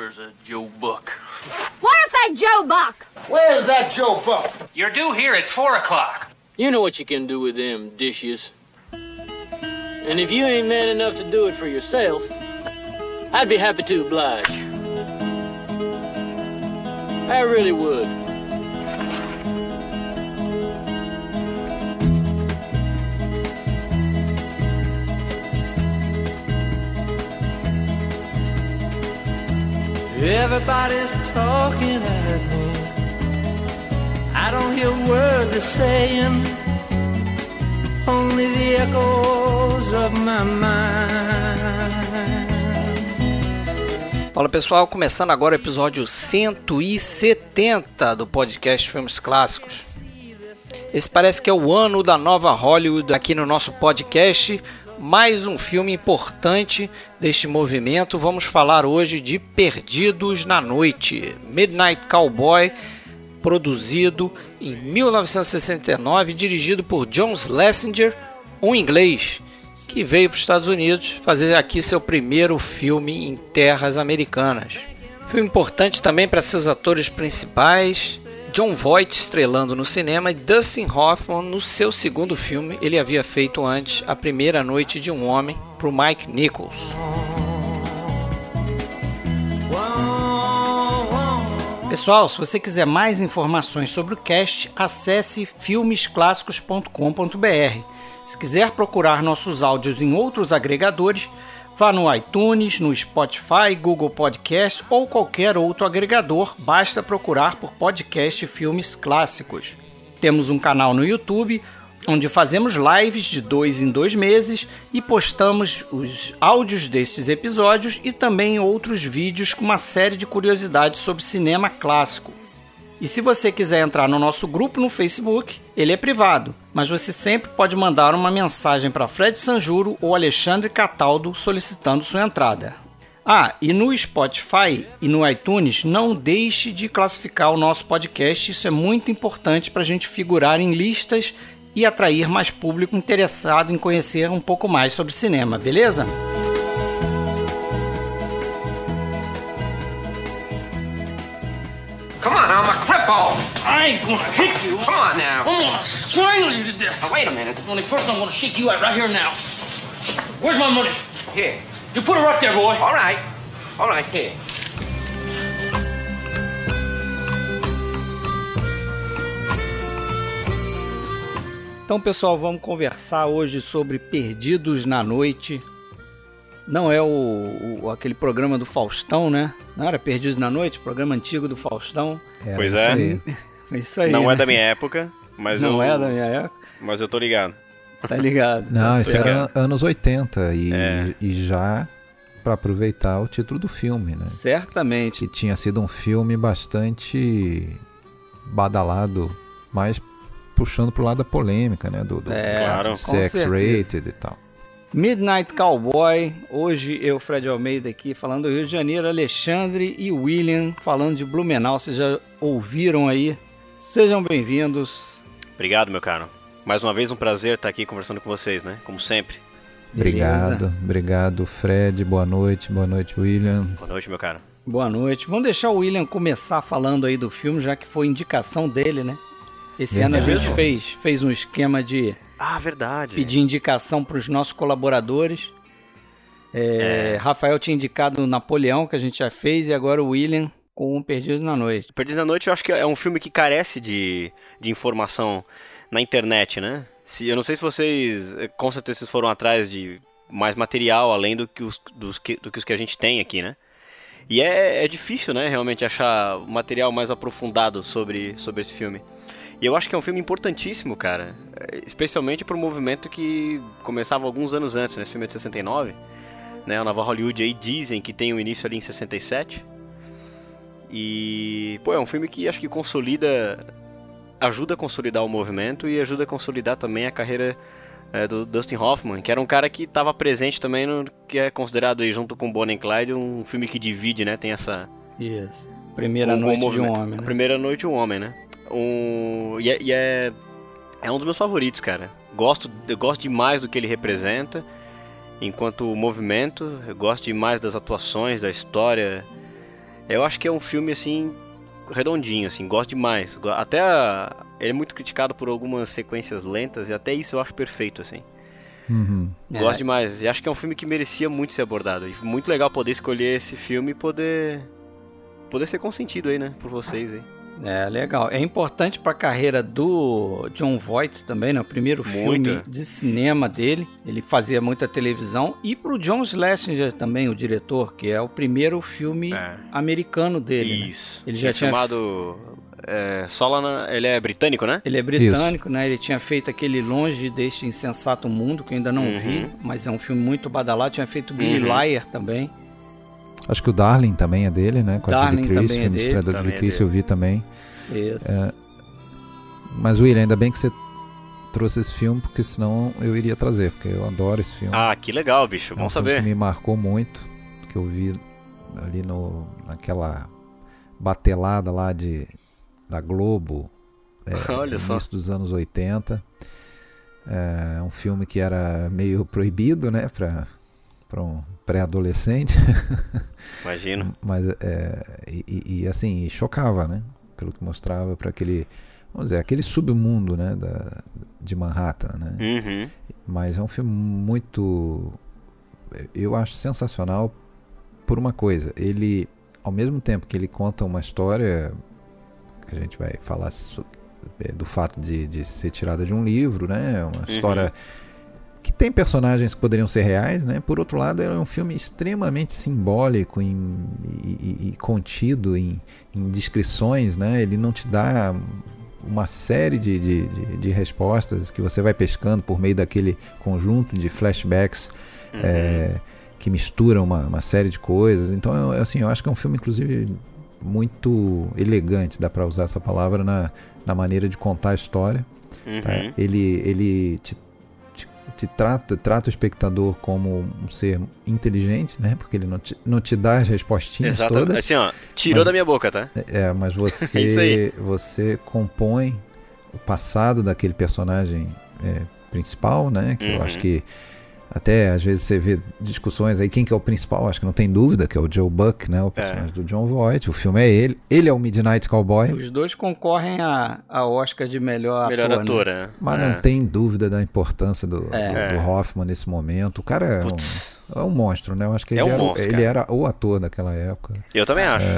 Where's that Joe Buck? Where's that Joe Buck? Where's that Joe Buck? You're due here at 4 o'clock. You know what you can do with them dishes. And if you ain't man enough to do it for yourself, I'd be happy to oblige. I really would. Everybody's talking at me. I don't hear a word they're saying. Only the echoes of my mind. Fala pessoal, começando agora o episódio 170 do podcast Filmes Clássicos. Esse parece que é o ano da nova Hollywood aqui no nosso podcast. Mais um filme importante deste movimento. Vamos falar hoje de Perdidos na Noite, Midnight Cowboy, produzido em 1969, dirigido por John Schlesinger, um inglês que veio para os Estados Unidos fazer aqui seu primeiro filme em terras americanas. Filme importante também para seus atores principais, Jon Voight estrelando no cinema e Dustin Hoffman no seu segundo filme. Ele havia feito antes A Primeira Noite de um Homem para o Mike Nichols. Pessoal, se você quiser mais informações sobre o cast, acesse filmesclassicos.com.br. Se quiser procurar nossos áudios em outros agregadores, vá no iTunes, no Spotify, Google Podcast ou qualquer outro agregador, basta procurar por podcast Filmes Clássicos. Temos um canal no YouTube, onde fazemos lives de 2 em 2 meses e postamos os áudios destes episódios e também outros vídeos com uma série de curiosidades sobre cinema clássico. E se você quiser entrar no nosso grupo no Facebook, ele é privado, mas você sempre pode mandar uma mensagem para Fred Sanjuro ou Alexandre Cataldo solicitando sua entrada. E no Spotify e no iTunes, não deixe de classificar o nosso podcast, isso é muito importante para a gente figurar em listas e atrair mais público interessado em conhecer um pouco mais sobre cinema, beleza? Come on, I'm a cripple. I ain't gonna hit you. Come on now. I'm gonna strangle you to death. Now, wait a minute. Only first I'm gonna shake you out right here now. Where's my money? Here. You put it right there, boy. All right. All right, here. Então, pessoal, vamos conversar hoje sobre Perdidos na Noite. Não é aquele programa do Faustão, né? Não era Perdidos na Noite? Programa antigo do Faustão. Pois é. Isso aí, não né? é da minha época, mas não é da minha época. Mas eu tô ligado. Tá ligado. Não, tá isso era anos 80 e já para aproveitar o título do filme, né? Certamente. Que tinha sido um filme bastante badalado, mas puxando pro lado da polêmica, né? Do claro. sex rated e tal. Midnight Cowboy, hoje eu, Fred Almeida aqui falando do Rio de Janeiro, Alexandre e William falando de Blumenau, vocês já ouviram aí? Sejam bem-vindos. Obrigado, meu caro. Mais uma vez um prazer estar aqui conversando com vocês, né? Como sempre. Obrigado Fred, boa noite, William. Boa noite, meu caro. Boa noite. Vamos deixar o William começar falando aí do filme, já que foi indicação dele, né? Esse ano a gente fez um esquema de verdade. pedir indicação para os nossos colaboradores. Rafael tinha indicado Napoleão, que a gente já fez, e agora o William com Perdidos na Noite. Perdidos na Noite eu acho que é um filme que carece de informação na internet, né? Eu não sei se vocês, com certeza, vocês foram atrás de mais material, além do que os que a gente tem aqui, né? E é difícil, né, realmente achar material mais aprofundado sobre esse filme. E eu acho que é um filme importantíssimo, cara. Especialmente para um movimento que começava alguns anos antes, né? Esse filme é de 69, né? A nova Hollywood aí dizem que tem o início ali em 67. E, é um filme que acho que ajuda a consolidar o movimento e ajuda a consolidar também a carreira do Dustin Hoffman, que era um cara que estava presente também no que é considerado aí, junto com Bonnie and Clyde, um filme que divide, né? Tem essa... Isso. Primeira Noite de um Homem, né? A Primeira Noite de um Homem, né? É um dos meus favoritos, cara. Eu gosto demais do que ele representa enquanto movimento. Eu gosto demais das atuações, da história. Eu acho que é um filme, assim, redondinho, assim, gosto demais. Ele é muito criticado por algumas sequências lentas, e até isso eu acho perfeito, assim. Gosto demais. E acho que é um filme que merecia muito ser abordado. E muito legal poder escolher esse filme e poder ser consentido aí, né, por vocês aí. É, legal. É importante pra carreira do Jon Voight também, né? O primeiro filme de cinema dele. Ele fazia muita televisão. E pro John Schlesinger também, o diretor, que é o primeiro filme americano dele. Isso. Né? Ele já tinha chamado ele é britânico, né? Ele é britânico, né? Ele tinha feito aquele Longe deste Insensato Mundo, que eu ainda não vi, mas é um filme muito badalado. Tinha feito Billy Liar também. Acho que o Darling também é dele, né? Com a Julie Christie, filme de estreia da Julie Christie, eu vi também. Isso. Mas, William, ainda bem que você trouxe esse filme, porque senão eu iria trazer, porque eu adoro esse filme. Ah, que legal, bicho. Bom saber. Que me marcou muito, que eu vi ali naquela batelada lá da Globo, Olha no só. início dos anos 80. É um filme que era meio proibido, né? Para um pré-adolescente. Imagino. Mas assim, chocava, né? Pelo que mostrava para aquele, vamos dizer, aquele submundo, né, de Manhattan, né? Mas é um filme muito, eu acho sensacional por uma coisa. Ele, ao mesmo tempo que ele conta uma história, que a gente vai falar do fato de ser tirada de um livro, né? Uma história que tem personagens que poderiam ser reais, né? Por outro lado, é um filme extremamente simbólico e contido em descrições, né? Ele não te dá uma série de respostas que você vai pescando por meio daquele conjunto de flashbacks que misturam uma série de coisas. Então, assim, eu acho que é um filme, inclusive, muito elegante, dá para usar essa palavra na maneira de contar a história. Tá? Ele te trata o espectador como um ser inteligente, né? Porque ele não te dá as respostinhas todas. Assim, ó, tirou da minha boca, tá? Mas você compõe o passado daquele personagem principal, né? Que eu acho que até às vezes você vê discussões aí, quem que é o principal? Acho que não tem dúvida que é o Joe Buck, né? O personagem do Jon Voight. O filme é ele. Ele é o Midnight Cowboy. Os dois concorrem a Oscar de melhor ator, né? Mas não tem dúvida da importância do Hoffman nesse momento. O cara é um monstro, né? Eu acho que ele era o ator daquela época. Eu também acho.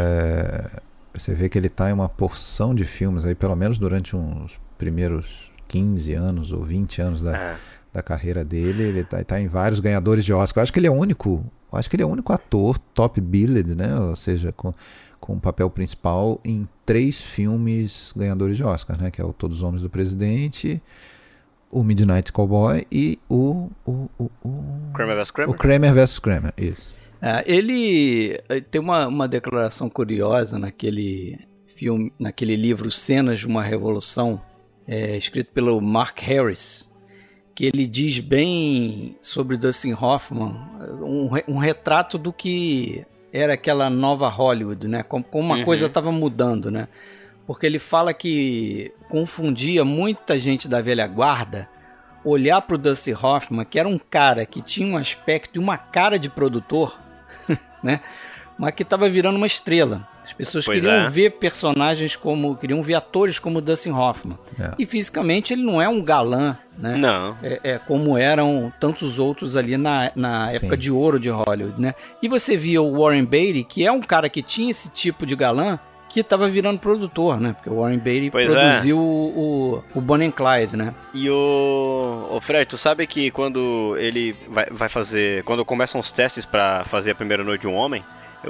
Você vê que ele tá em uma porção de filmes aí, pelo menos durante uns primeiros 15 anos ou 20 anos da carreira dele. Ele tá em vários ganhadores de Oscar. Eu acho que ele é o único ator top billed, né? Ou seja, com um papel principal em 3 filmes ganhadores de Oscar, né? Que é o Todos os Homens do Presidente, o Midnight Cowboy e o Kramer vs. Kramer. O Kramer vs. Kramer, isso. Ele tem uma declaração curiosa naquele filme, naquele livro Cenas de uma Revolução, escrito pelo Mark Harris, que ele diz bem sobre Dustin Hoffman, um retrato do que era aquela nova Hollywood, né? Como uma coisa estava mudando, né? Porque ele fala que confundia muita gente da velha guarda olhar para o Dustin Hoffman, que era um cara que tinha um aspecto e uma cara de produtor, né? Mas que estava virando uma estrela. As pessoas queriam ver personagens queriam ver atores como Dustin Hoffman. E fisicamente ele não é um galã, né? Não. Como eram tantos outros ali na época de ouro de Hollywood, né? E você via o Warren Beatty, que é um cara que tinha esse tipo de galã, que estava virando produtor, né? Porque o Warren Beatty produziu o Bonnie and Clyde, né? E o Fred, tu sabe que quando ele vai fazer... Quando começam os testes pra fazer A Primeira Noite de um Homem,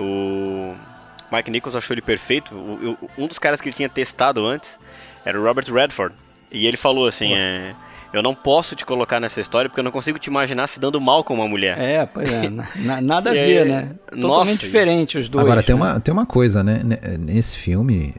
o Mike Nichols achou ele perfeito. Um dos caras que ele tinha testado antes era o Robert Redford. E ele falou assim, eu não posso te colocar nessa história porque eu não consigo te imaginar se dando mal com uma mulher. Pois é. Nada a ver, né? Totalmente diferente os dois. Agora, tem uma coisa, né? Nesse filme,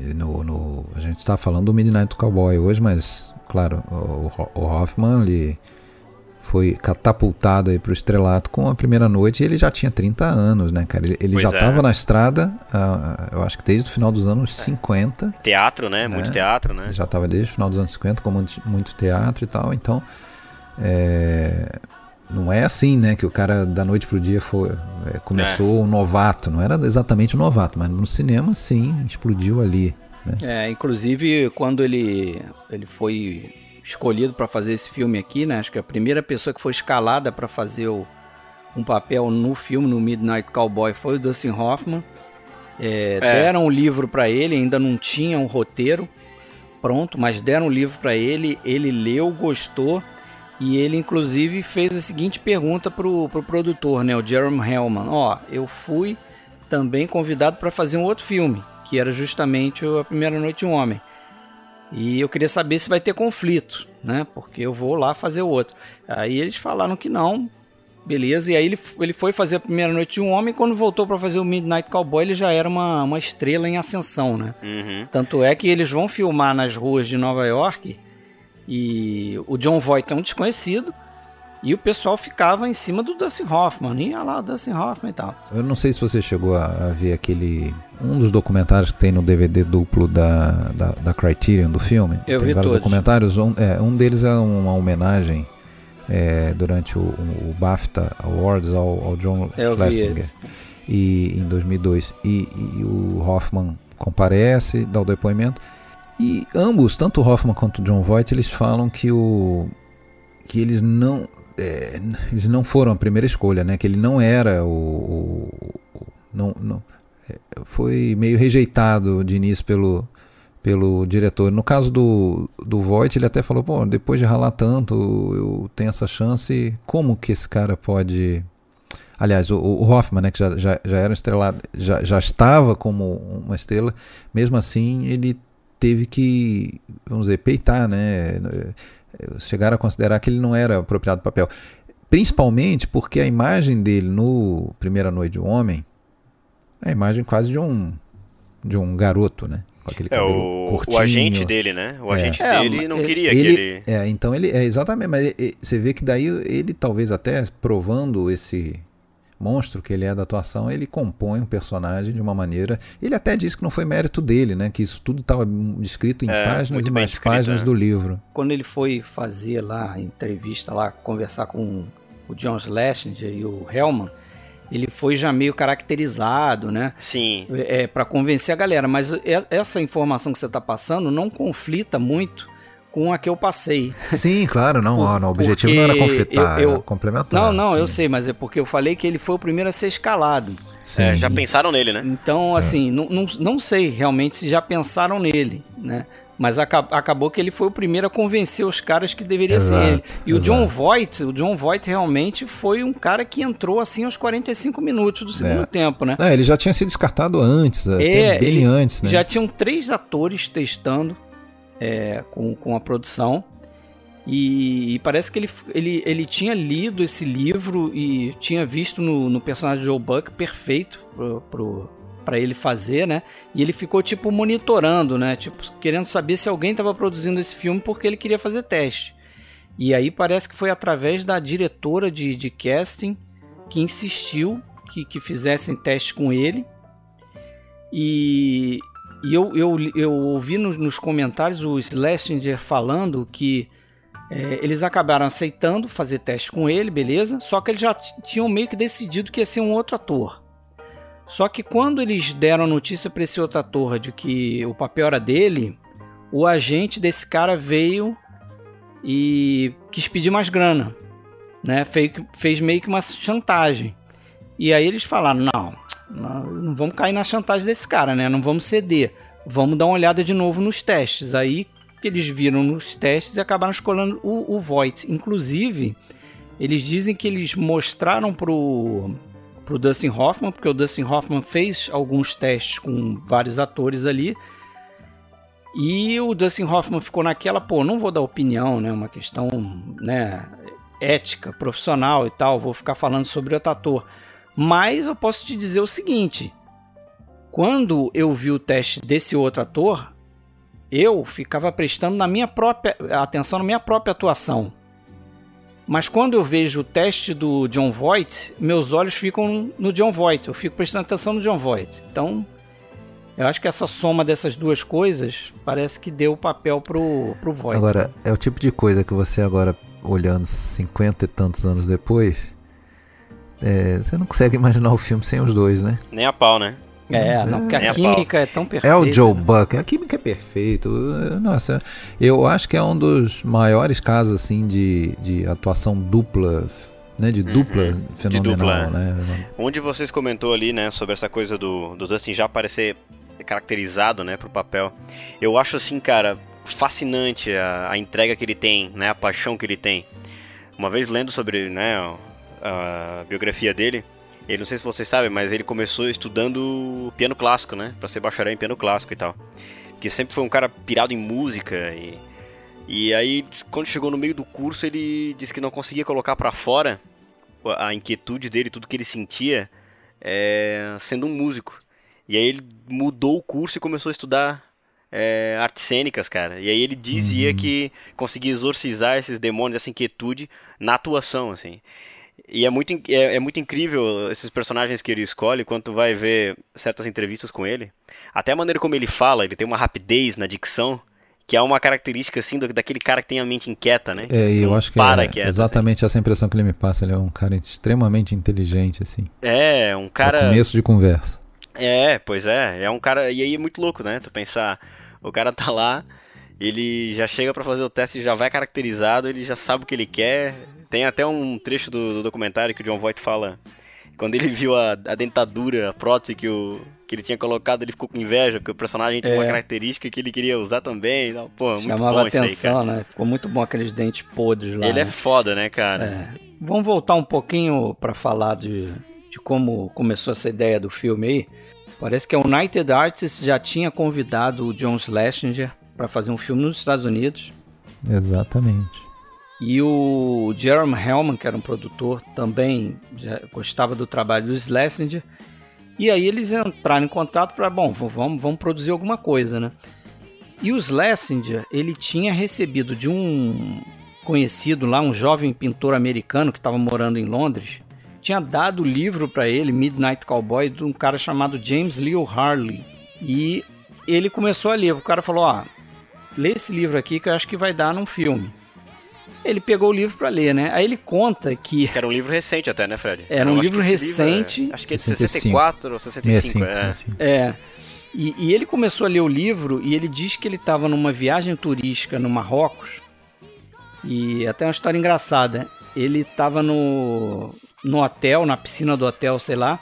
a gente tá falando do Midnight Cowboy hoje, mas, claro, o Hoffman, ele foi catapultado aí pro estrelato com A Primeira Noite e ele já tinha 30 anos, né, cara? Ele já estava na estrada, eu acho que desde o final dos anos 50. Teatro, né? Muito teatro, né? Ele já estava desde o final dos anos 50 com muito teatro e tal, então não é assim, né? Que o cara da noite pro dia começou um novato. Não era exatamente um novato, mas no cinema, sim, explodiu ali. Né? Inclusive, quando ele foi escolhido para fazer esse filme aqui, né? Acho que a primeira pessoa que foi escalada para fazer um papel no filme, no Midnight Cowboy, foi o Dustin Hoffman. Deram um livro para ele, ainda não tinha um roteiro pronto, mas deram um livro para ele leu, gostou, e ele inclusive fez a seguinte pergunta pro produtor, né, o Jeremy Hellman: eu fui também convidado para fazer um outro filme, que era justamente A Primeira Noite de um Homem, e eu queria saber se vai ter conflito, né, porque eu vou lá fazer o outro. Aí eles falaram que não, beleza, e aí ele foi fazer A Primeira Noite de um Homem, e quando voltou para fazer o Midnight Cowboy, ele já era uma estrela em ascensão, né? Uhum. Tanto é que eles vão filmar nas ruas de Nova York, e o Jon Voight é um desconhecido, e o pessoal ficava em cima do Dustin Hoffman, ia lá o Dustin Hoffman e tal. Eu não sei se você chegou a ver um dos documentários que tem no DVD duplo da Criterion do filme. Eu tem vi vários todos. documentários, um deles é uma homenagem durante o BAFTA Awards ao John Schlesinger, em 2002, e o Hoffman comparece, dá o depoimento, e ambos, tanto o Hoffman quanto o Jon Voight, eles falam que eles não foram a primeira escolha, né? Que ele não era foi meio rejeitado de início pelo diretor. No caso do Voight, ele até falou: pô, depois de ralar tanto, eu tenho essa chance, como que esse cara pode... Aliás, o Hoffman, né, que já era estrelado, já estava como uma estrela, mesmo assim ele teve que, vamos dizer, peitar, né? Chegaram a considerar que ele não era apropriado para o papel. Principalmente porque a imagem dele no Primeira Noite de um Homem é a imagem quase de um garoto, né? Com aquele cabelo curtinho. O agente dele, né? O agente dele não queria que ele... Então ele... exatamente, mas você vê que daí ele talvez até provando esse monstro que ele é da atuação, ele compõe um personagem de uma maneira... Ele até disse que não foi mérito dele, né? Que isso tudo estava descrito em páginas e mais páginas do livro. Quando ele foi fazer lá a entrevista, lá, conversar com o John Schlesinger e o Hellman, ele foi já meio caracterizado, né? Sim. Para convencer a galera. Mas essa informação que você está passando não conflita muito com a que eu passei. Sim, claro, não. O objetivo não era conflitar, era complementar. Não, sim. Eu sei, mas é porque eu falei que ele foi o primeiro a ser escalado. Já pensaram nele, né? Então, assim, não sei realmente se já pensaram nele, né? Mas acabou que ele foi o primeiro a convencer os caras que deveria ser ele. E o Jon Voight realmente foi um cara que entrou assim aos 45 minutos do segundo tempo, né? Ele já tinha sido descartado antes, até bem antes, né? Já tinham 3 atores testando com a produção. E parece que ele tinha lido esse livro e tinha visto no personagem Joe Buck perfeito para ele fazer, né? E ele ficou tipo monitorando, né? Tipo, querendo saber se alguém estava produzindo esse filme porque ele queria fazer teste. E aí parece que foi através da diretora de casting que insistiu que fizessem teste com ele. E eu ouvi nos comentários o Schlesinger falando que eles acabaram aceitando fazer teste com ele, beleza? Só que eles já tinham meio que decidido que ia ser um outro ator. Só que quando eles deram a notícia para esse outro ator de que o papel era dele, o agente desse cara veio e quis pedir mais grana, né? Fez meio que uma chantagem. E aí eles falaram, não vamos cair na chantagem desse cara, né? Não vamos ceder. Vamos dar uma olhada de novo nos testes. Aí eles viram nos testes e acabaram escolhendo o Voight. Inclusive, eles dizem que eles mostraram pro Dustin Hoffman, porque o Dustin Hoffman fez alguns testes com vários atores ali, e o Dustin Hoffman ficou naquela, não vou dar opinião, né, uma questão, né, ética, profissional e tal, vou ficar falando sobre outro ator, mas eu posso te dizer o seguinte, quando eu vi o teste desse outro ator, eu ficava prestando atenção na minha própria atuação. Mas quando eu vejo o teste do Jon Voight, meus olhos ficam no Jon Voight. Eu fico prestando atenção no Jon Voight. Então, eu acho que essa soma dessas duas coisas parece que deu o papel pro Voight. Agora, é o tipo de coisa que você agora olhando 50 e tantos anos depois, você não consegue imaginar o filme sem os dois, né? Nem a pau, né? Não, porque a química é tão perfeita. É o Joe Buck, a química é perfeita. Nossa, eu acho que é um dos maiores casos assim de atuação dupla, né? De dupla fenomenal, né? Um de vocês comentou ali, né, sobre essa coisa do Dustin já parecer caracterizado, né, pro papel. Eu acho assim, cara, fascinante a entrega que ele tem, né, a paixão que ele tem. Uma vez lendo sobre, né, a biografia dele, ele, não sei se vocês sabem, mas ele começou estudando piano clássico, né? Pra ser bacharel em piano clássico e tal. Que sempre foi um cara pirado em música e aí, quando chegou no meio do curso, ele disse que não conseguia colocar pra fora a inquietude dele, tudo que ele sentia, sendo um músico. E aí ele mudou o curso e começou a estudar artes cênicas, cara. E aí ele dizia que conseguia exorcizar esses demônios, essa inquietude na atuação, assim. E é muito incrível esses personagens que ele escolhe quando tu vai ver certas entrevistas com ele. Até a maneira como ele fala, ele tem uma rapidez na dicção, que é uma característica assim daquele cara que tem a mente inquieta, né? E eu acho que exatamente essa impressão que ele me passa. Ele é um cara extremamente inteligente, assim. Um cara... No começo de conversa. Pois é. É um cara... E aí é muito louco, né? Tu pensar, o cara tá lá, ele já chega pra fazer o teste, já vai caracterizado, ele já sabe o que ele quer... Tem até um trecho do documentário que o Jon Voight fala, quando ele viu a dentadura, a prótese que ele tinha colocado, ele ficou com inveja, porque o personagem tinha uma característica que ele queria usar também. Então, pô, muito chamava bom atenção, isso aí, cara. né? Ficou muito bom aqueles dentes podres lá. Ele é né? foda, né, cara? Vamos voltar um pouquinho pra falar de como começou essa ideia do filme aí. Parece que a United Artists já tinha convidado o John Schlesinger pra fazer um filme nos Estados Unidos. Exatamente. E o Jerome Hellman, que era um produtor, também já gostava do trabalho do Schlesinger. E aí eles entraram em contato para, vamos produzir alguma coisa, né? E o Schlesinger, ele tinha recebido de um conhecido lá, um jovem pintor americano que estava morando em Londres, tinha dado o livro para ele, Midnight Cowboy, de um cara chamado James Leo Harley. E ele começou a ler. O cara falou, lê esse livro aqui que eu acho que vai dar num filme. Ele pegou o livro para ler, né? Aí ele conta que... Era um livro recente até, né, Fred? Era um livro recente. Acho que é de 64 ou 65. 65. E ele começou a ler o livro e ele diz que ele estava numa viagem turística no Marrocos. E até uma história engraçada. Ele estava no hotel, na piscina do hotel, sei lá.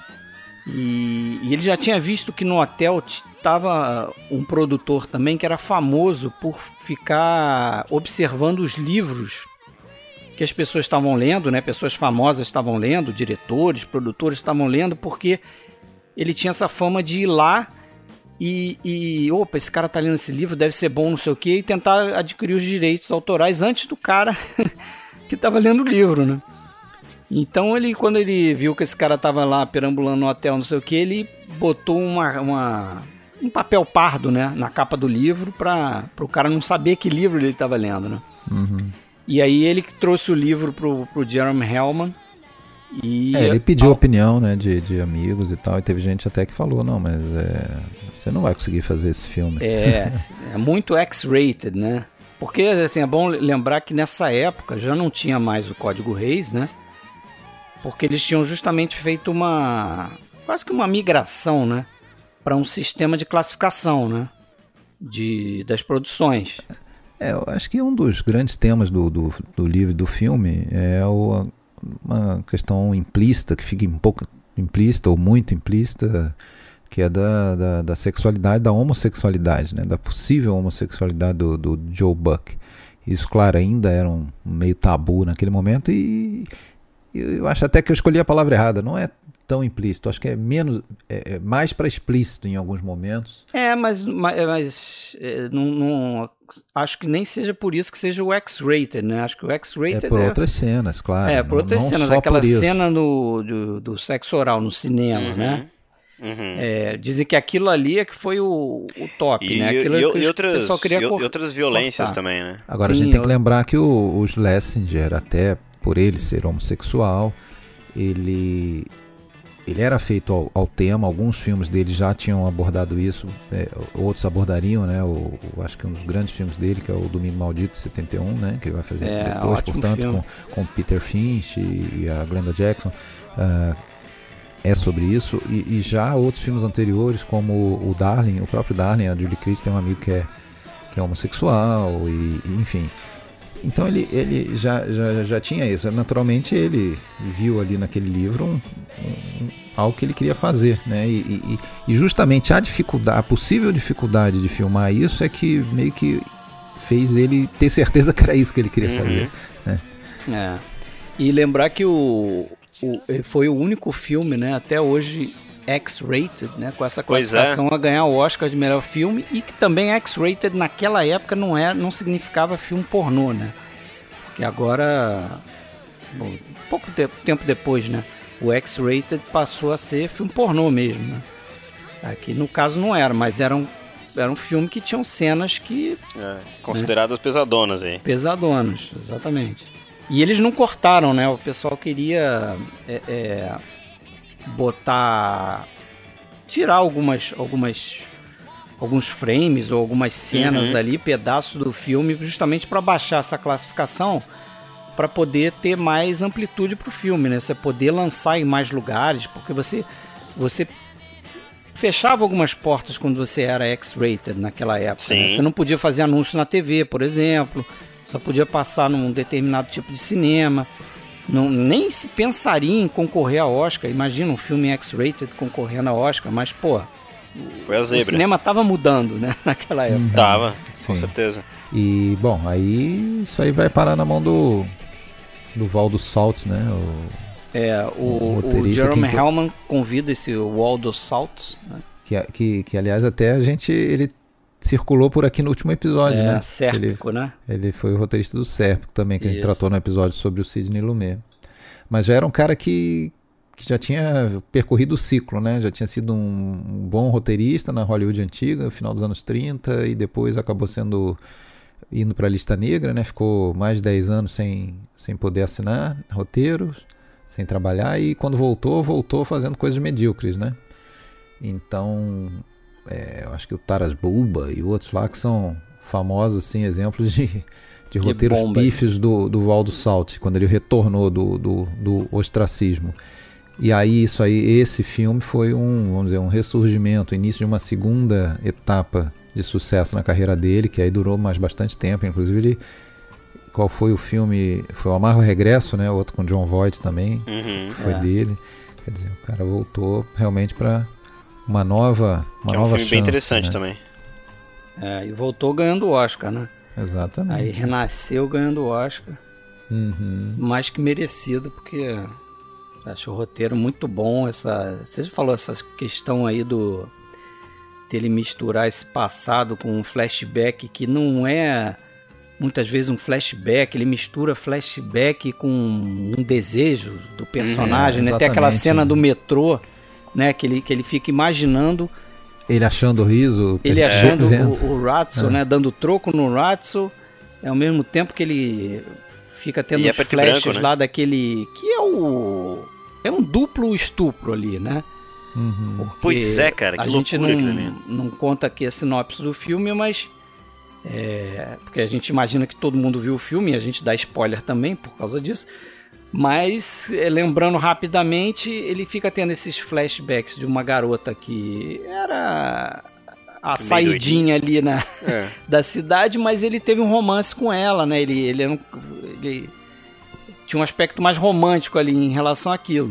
E ele já tinha visto que no hotel estava um produtor também que era famoso por ficar observando os livros que as pessoas estavam lendo, né? Pessoas famosas estavam lendo, diretores, produtores estavam lendo, porque ele tinha essa fama de ir lá opa, esse cara tá lendo esse livro, deve ser bom, não sei o quê, e tentar adquirir os direitos autorais antes do cara que estava lendo o livro, né? Então, quando ele viu que esse cara estava lá perambulando no hotel, não sei o que, ele botou um papel pardo, né, na capa do livro para o cara não saber que livro ele estava lendo, né? Uhum. E aí ele trouxe o livro pro Jerome Hellman e... ele pediu opinião, né, de amigos e tal, e teve gente até que falou, não, mas você não vai conseguir fazer esse filme. É muito X-rated, né? Porque, assim, é bom lembrar que nessa época já não tinha mais o Código Reis, né? Porque eles tinham justamente feito quase que uma migração, né, para um sistema de classificação, né, das produções. Eu acho que um dos grandes temas do livro e do filme é uma questão implícita, que fica um pouco implícita ou muito implícita, que é da sexualidade, da homossexualidade, né, da possível homossexualidade do Joe Buck. Isso, claro, ainda era um meio tabu naquele momento e eu acho até que eu escolhi a palavra errada. Não é tão implícito. Acho que é mais para explícito em alguns momentos. Mas não acho que nem seja por isso que seja o X-rated, né? Acho que o X-rated por outras cenas, claro. Por outras cenas. Aquela cena do sexo oral no cinema, né? Uhum. Dizem que aquilo ali é que foi o top, né? Aquilo que o pessoal queria e outras violências também, né? Agora, sim, a gente tem que lembrar que o Schlesinger, até por ele ser homossexual, ele ele era feito ao tema, alguns filmes dele já tinham abordado isso, outros abordariam, né? Acho que um dos grandes filmes dele, que é o Domingo Maldito, 71, né? Que ele vai fazer depois, portanto, com Peter Finch e a Glenda Jackson, é sobre isso. E já outros filmes anteriores, como o Darling, o próprio Darling, a Julie Christie tem um amigo que é homossexual, e enfim... Então ele já tinha isso. Naturalmente ele viu ali naquele livro algo que ele queria fazer, né? E justamente a possível dificuldade de filmar isso é que meio que fez ele ter certeza que era isso que ele queria fazer, né? E lembrar que foi o único filme, né, até hoje X-rated, né, com essa classificação a ganhar o Oscar de melhor filme, e que também X-rated naquela época não significava filme pornô, né? Porque agora, pouco tempo depois, né, o X-rated passou a ser filme pornô mesmo, né? Aqui no caso não era, mas era um filme que tinham cenas que... consideradas, né, pesadonas aí. Pesadonas, exatamente. E eles não cortaram, né? O pessoal queria... tirar alguns frames ou algumas cenas ali, pedaços do filme, justamente para baixar essa classificação, para poder ter mais amplitude para o filme, né? Você poder lançar em mais lugares, porque você fechava algumas portas quando você era X-rated naquela época, né? Você não podia fazer anúncio na TV, por exemplo, só podia passar num determinado tipo de cinema. Nem se pensaria em concorrer a Oscar. Imagina um filme X-rated concorrendo a Oscar, mas, pô, foi a zebra. O cinema tava mudando, né, naquela época. Tava, com certeza. E, bom, aí isso aí vai parar na mão do Waldo Saltz, né? O Jeremy Hellman convida esse Waldo Saltz, né? Que aliás, até ele circulou por aqui no último episódio, né? Sérpico, né? Ele foi o roteirista do Sérpico também, que a gente tratou no episódio sobre o Sidney Lumet. Mas já era um cara que já tinha percorrido o ciclo, né? Já tinha sido um bom roteirista na Hollywood antiga, no final dos anos 30, e depois acabou indo para a lista negra, né? Ficou mais de 10 anos sem poder assinar roteiros, sem trabalhar, e quando voltou fazendo coisas medíocres, né? Então... eu acho que o Taras Bulba e outros lá que são famosos, assim, exemplos de roteiros pífios do Waldo Saltz, quando ele retornou do ostracismo. E aí esse filme foi vamos dizer, um ressurgimento, o início de uma segunda etapa de sucesso na carreira dele, que aí durou mais bastante tempo. Inclusive, qual foi o filme? Foi o Amargo Regresso, né? Outro com John Voight também, foi dele. Quer dizer, o cara voltou realmente para uma nova chance. Filme bem interessante, né? Também. E voltou ganhando o Oscar, né? Exatamente. Aí renasceu ganhando o Oscar. Mais que merecido, porque acho o roteiro muito bom. Você já falou essa questão aí dele misturar esse passado com um flashback que não é muitas vezes um flashback, ele mistura flashback com um desejo do personagem, né? Tem aquela cena do metrô, né, que ele fica imaginando ele achando o riso, ele achando o Ratso, né, dando troco no Ratso, ao mesmo tempo que ele fica tendo os flashes branco, né? Lá daquele que é um duplo estupro ali, né? Pois é, cara, que a gente não conta aqui a sinopse do filme, mas porque a gente imagina que todo mundo viu o filme e a gente dá spoiler também por causa disso. Mas, lembrando rapidamente, ele fica tendo esses flashbacks de uma garota que era a saidinha ali da cidade, mas ele teve um romance com ela, né? Ele tinha um aspecto mais romântico ali em relação àquilo.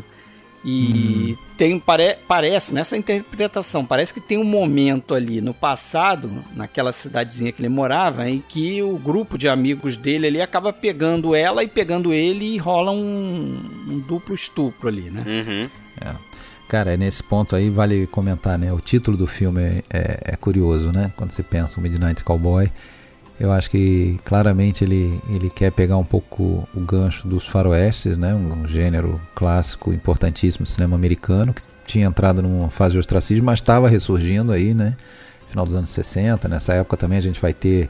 E parece, nessa interpretação, parece que tem um momento ali no passado, naquela cidadezinha que ele morava, em que o grupo de amigos dele ali acaba pegando ela e pegando ele e rola um duplo estupro ali, né? Cara, nesse ponto aí vale comentar, né? O título do filme é curioso, né? Quando você pensa o Midnight Cowboy, eu acho que claramente ele quer pegar um pouco o gancho dos faroestes, né? Um gênero clássico importantíssimo do cinema americano, que tinha entrado numa fase de ostracismo, mas estava ressurgindo aí, né? Final dos anos 60, nessa época também a gente vai ter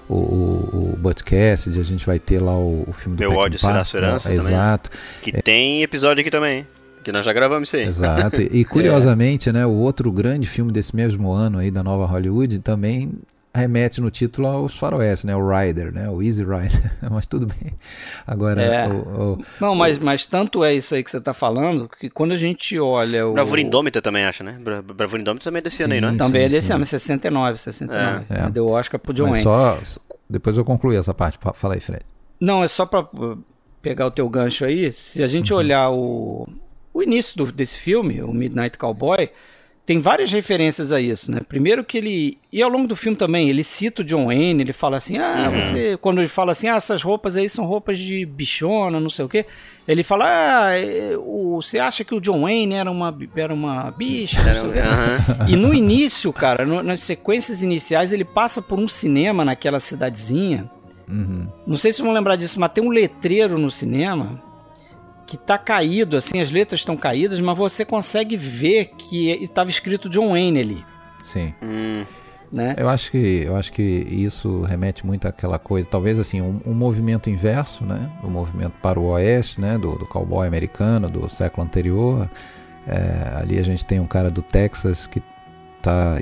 o Butch Cassidy, a gente vai ter lá o filme do Meu Ódio Será Sua Herança também. Exato. Que tem episódio aqui também. Que nós já gravamos isso aí. Exato. E curiosamente, né, o outro grande filme desse mesmo ano aí da nova Hollywood também remete no título aos faroeste, né? O Rider, né? O Easy Rider. Mas tudo bem. Agora... Não, mas tanto é isso aí que você está falando, que quando a gente olha o... Bravura Indômita também acha, né? Bravura Indômita também é desse ano aí, não é? Também é desse ano, 69. Deu Oscar pro John Wayne. Depois eu concluí essa parte. Fala aí, Fred. Não, é só para pegar o teu gancho aí. Se a gente olhar o início desse filme, o Midnight Cowboy... Tem várias referências a isso, né? Primeiro que ele... E ao longo do filme também, ele cita o John Wayne, ele fala assim, você... Quando ele fala assim, essas roupas aí são roupas de bichona, não sei o quê. Ele fala, você acha que o John Wayne era uma bicha, não sei o quê. E no início, cara, nas sequências iniciais, ele passa por um cinema naquela cidadezinha. Não sei se vão lembrar disso, mas tem um letreiro no cinema... que tá caído, assim, as letras estão caídas, mas você consegue ver que estava escrito John Wayne ali. Sim. Né? Eu acho que isso remete muito àquela coisa, talvez assim, um movimento inverso, né? Um movimento para o oeste, né? Do cowboy americano, do século anterior. Ali a gente tem um cara do Texas que tá...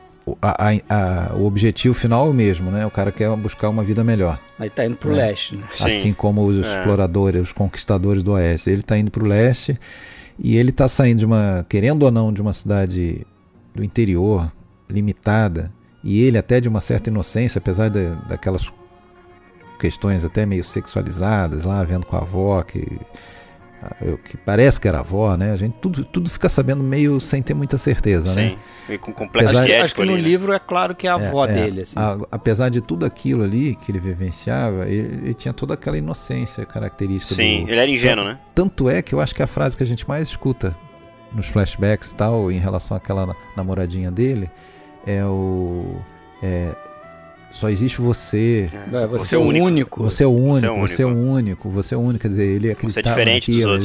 O objetivo final é o mesmo, né? O cara quer buscar uma vida melhor. Aí tá indo pro leste, né? Assim como os exploradores, os conquistadores do oeste. Ele tá indo pro leste e ele tá saindo querendo ou não, de uma cidade do interior, limitada, e ele até de uma certa inocência, apesar daquelas questões até meio sexualizadas lá, vendo com a avó, que parece que era avó, né? A gente tudo fica sabendo meio sem ter muita certeza, né? Sim, meio com complexo de ético. Acho que no livro é claro que é a avó dele. Assim. Apesar de tudo aquilo ali que ele vivenciava, ele tinha toda aquela inocência característica. Sim, ele era ingênuo, né? Tanto é que eu acho que a frase que a gente mais escuta nos flashbacks e tal, em relação àquela namoradinha dele, só existe você. Você é o único. Você é o único. Quer dizer, ele acreditava naquilo.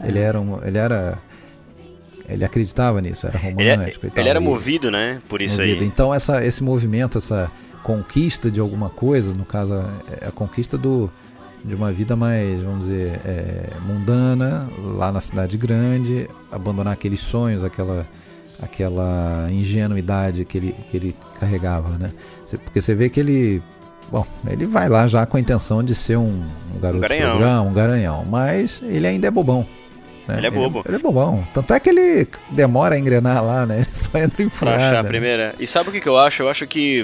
Ele acreditava nisso, era romântico. Ele era movido, né? Por isso aí. Então esse movimento, essa conquista de alguma coisa, no caso, é a conquista de uma vida mais, vamos dizer, mundana, lá na cidade grande, abandonar aqueles sonhos, aquela ingenuidade que ele carregava, né? Porque você vê que ele vai lá já com a intenção de ser um garoto de programa, um garanhão, mas ele ainda é bobão. Né? Ele é bobo. Ele é bobão. Tanto é que ele demora a engrenar lá, né? Ele só entra em frada. A primeira. E sabe o que eu acho? Eu acho que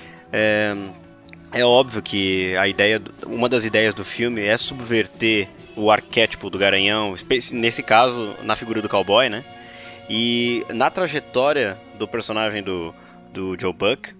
é óbvio que uma das ideias do filme é subverter o arquétipo do garanhão, nesse caso, na figura do cowboy, né? E na trajetória do personagem do Joe Buck,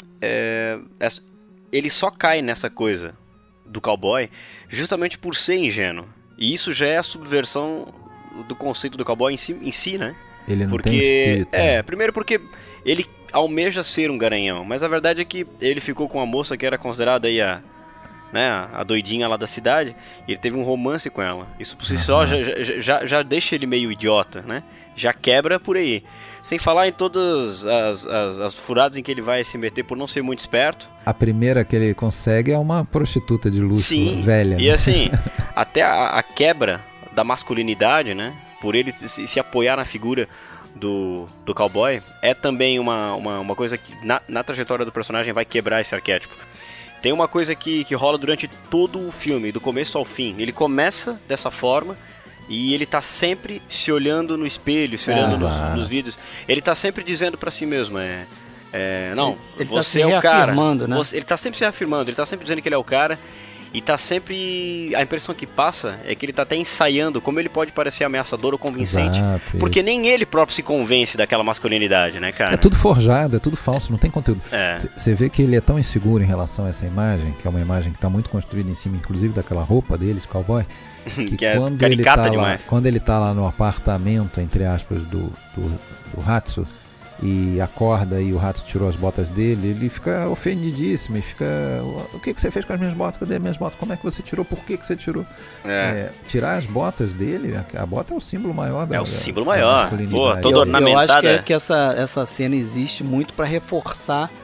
ele só cai nessa coisa do cowboy justamente por ser ingênuo. E isso já é a subversão do conceito do cowboy em si, né? Ele não tem espírito. Primeiro porque ele almeja ser um garanhão, mas a verdade é que ele ficou com uma moça que era considerada aí a doidinha lá da cidade, e ele teve um romance com ela. Isso por si só já deixa ele meio idiota, né? Já quebra por aí. Sem falar em todas as furadas em que ele vai se meter por não ser muito esperto. A primeira que ele consegue é uma prostituta de luxo velha. E assim, até a quebra da masculinidade, né? Por ele se apoiar na figura do cowboy, é também uma coisa que na trajetória do personagem vai quebrar esse arquétipo. Tem uma coisa que rola durante todo o filme, do começo ao fim. Ele começa dessa forma e ele tá sempre se olhando no espelho, se olhando nos vídeos. Ele tá sempre dizendo pra si mesmo, não, ele você tá é o cara. Né? Ele tá sempre se reafirmando, ele tá sempre dizendo que ele é o cara. E tá sempre... A impressão que passa é que ele tá até ensaiando como ele pode parecer ameaçador ou convincente. Exato, porque isso. nem ele próprio se convence daquela masculinidade, né, cara? É tudo forjado, é tudo falso, não tem conteúdo. Você vê que ele é tão inseguro em relação a essa imagem, que é uma imagem que tá muito construída em cima, inclusive daquela roupa dele, de cowboy, que é caricata demais. Quando ele tá lá no apartamento, entre aspas, do Hatsu, e acorda e o rato tirou as botas dele, ele fica ofendidíssimo e fica: o que você fez com as minhas botas? Cadê as minhas botas? Como é que você tirou? Por que você tirou? Tirar as botas dele, a bota é o símbolo maior da símbolo maior. Pô, todo ornamentado. Eu acho que essa cena existe muito para reforçar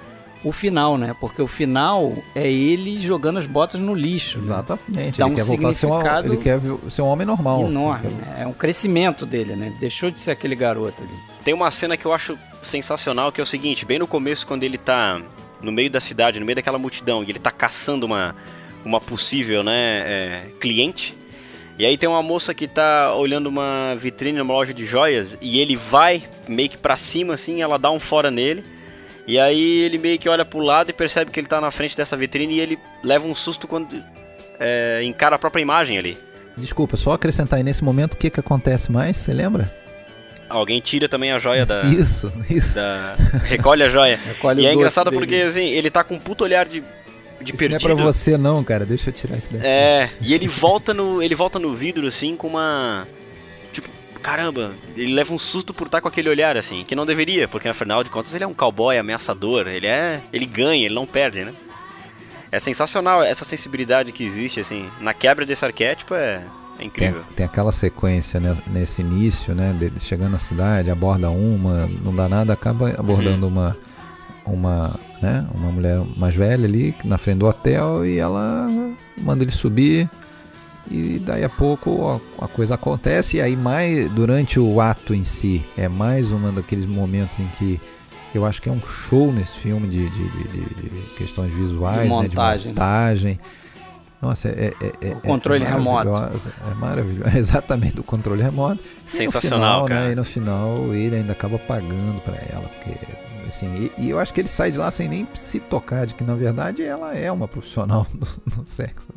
o final, né? Porque o final é ele jogando as botas no lixo. Exatamente. Dá Ele um quer voltar a ser significado ele quer ser um homem normal. enorme, né? É um crescimento dele, né? Ele deixou de ser aquele garoto ali. Tem uma cena que eu acho sensacional, que é o seguinte, bem no começo, quando ele tá no meio da cidade, no meio daquela multidão, e ele tá caçando uma possível, né, cliente. E aí tem uma moça que tá olhando uma vitrine numa loja de joias, e ele vai meio que pra cima, assim, ela dá um fora nele. E aí ele meio que olha pro lado e percebe que ele tá na frente dessa vitrine, e ele leva um susto quando encara a própria imagem ali. Desculpa, só acrescentar aí nesse momento o que acontece mais, você lembra? Alguém tira também a joia da... Isso. Recolhe a joia. Recolhe e o é doce engraçado dele. porque, assim, ele tá com um puto olhar de Isso perdido. não é pra você não, cara, deixa eu tirar isso daqui. E ele volta no vidro, assim, com uma... Tipo, caramba, ele leva um susto por estar com aquele olhar, assim, que não deveria, porque afinal de contas ele é um cowboy ameaçador, ele ganha, ele não perde, né? É sensacional essa sensibilidade que existe, assim, na quebra desse arquétipo é incrível. Tem aquela sequência, né, nesse início, né, dele chegando na cidade, aborda não dá nada, acaba abordando uma mulher mais velha ali na frente do hotel, e ela manda ele subir, e daí a pouco a coisa acontece. E aí mais durante o ato em si é mais um daqueles momentos em que eu acho que é um show nesse filme de questões visuais, de montagem, né, de montagem. Nossa, o controle remoto. É maravilhoso, exatamente, do controle remoto. Sensacional, no final, cara. né, e no final ele ainda acaba pagando pra ela, porque assim, e eu acho que ele sai de lá sem nem se tocar de que na verdade ela é uma profissional no sexo,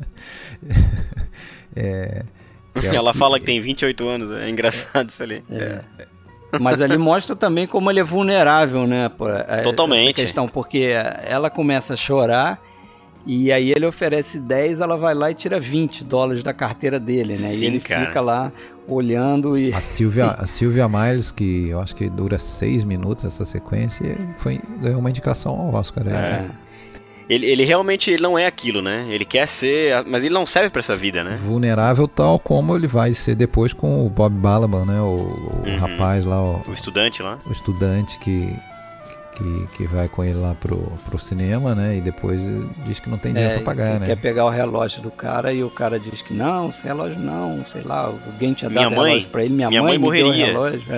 né? Ela fala que tem 28 anos, é engraçado isso ali. Mas ali mostra também como ele é vulnerável, né? Totalmente. Essa questão, porque ela começa a chorar e aí ele oferece 10, ela vai lá e tira $20 da carteira dele, né? Sim, e ele cara. fica lá olhando e... A Sylvia Miles, que eu acho que dura 6 minutos essa sequência, ganhou uma indicação ao Oscar. Ele realmente não é aquilo, né? Ele quer ser, mas ele não serve pra essa vida, né? Vulnerável tal como ele vai ser depois com o Bob Balaban, né? O rapaz lá, o estudante lá. O estudante que vai com ele lá pro cinema, né? E depois diz que não tem dinheiro pra pagar, né? Quer pegar o relógio do cara e o cara diz que não, esse relógio não, sei lá, alguém tinha dado o relógio pra ele, minha mãe morreria. Me deu o relógio.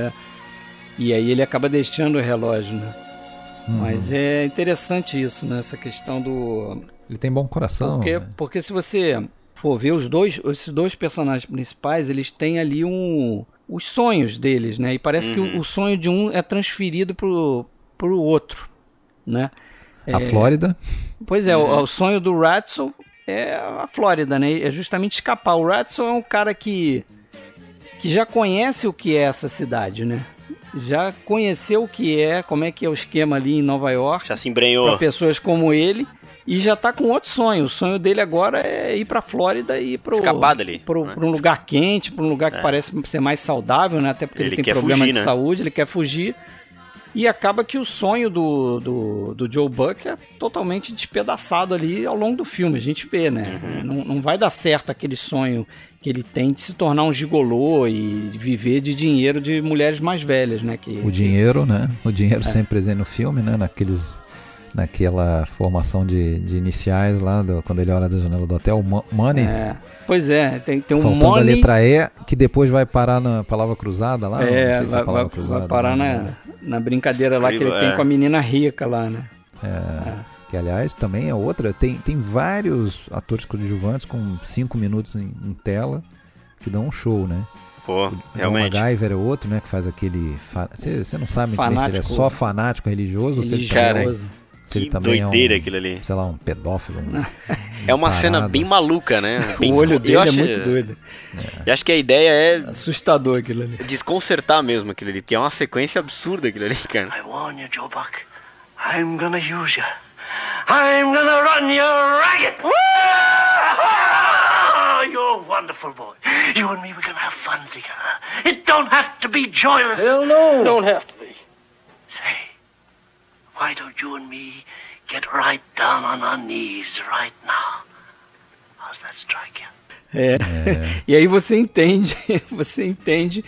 E aí ele acaba deixando o relógio, né? Mas é interessante isso, né? Essa questão do... Ele tem bom coração. Porque se você for ver esses dois personagens principais, eles têm ali os sonhos deles, né? E parece que o sonho de um é transferido pro outro, né? A Flórida? Pois é, o sonho do Ratzel é a Flórida, né? É justamente escapar. O Ratzel é um cara que já conhece o que é essa cidade, né? Já conheceu o que como é que é o esquema ali em Nova York. Já se embrenhou. Para pessoas como ele. E já tá com outro sonho. O sonho dele agora é ir pra Flórida e ir escapar dali, pra um lugar quente, pra um lugar que parece ser mais saudável, né? Até porque ele tem problema de saúde, ele quer fugir. E acaba que o sonho do Joe Buck é totalmente despedaçado ali ao longo do filme. A gente vê, né? Não vai dar certo aquele sonho que ele tem de se tornar um gigolô e viver de dinheiro de mulheres mais velhas, né? O dinheiro, né? O dinheiro sempre presente no filme, né? Naquela formação de iniciais lá, quando ele olha da janela do hotel, money. Pois é, tem um faltando money... a letra E, que depois vai parar na palavra cruzada lá. Não sei se é a palavra cruzada, vai parar na brincadeira lá que ele tem com a menina rica lá, né? Que aliás também é outra. Tem vários atores coadjuvantes com 5 minutos em tela que dão um show, né? Pô, realmente. O MacGyver é outro, né? Que faz aquele... Você não sabe se ele é só fanático religioso ou se ele que ele também doideira é aquilo ali. Sei lá, um pedófilo. É uma cena bem maluca, né? Bem o olho dele é muito doido. Eu acho que a ideia é... assustador aquilo ali. Desconcertar mesmo aquilo ali, porque é uma sequência absurda aquilo ali, cara. I warn you, Joe Buck. I'm gonna use you. I'm gonna run you ragged. You're a wonderful boy. You and me, we're gonna have fun together. It don't have to be joyless. Hell no. Don't have to be. Say, why don't you and me get right down on our knees right now? How's that strike you? E aí você entende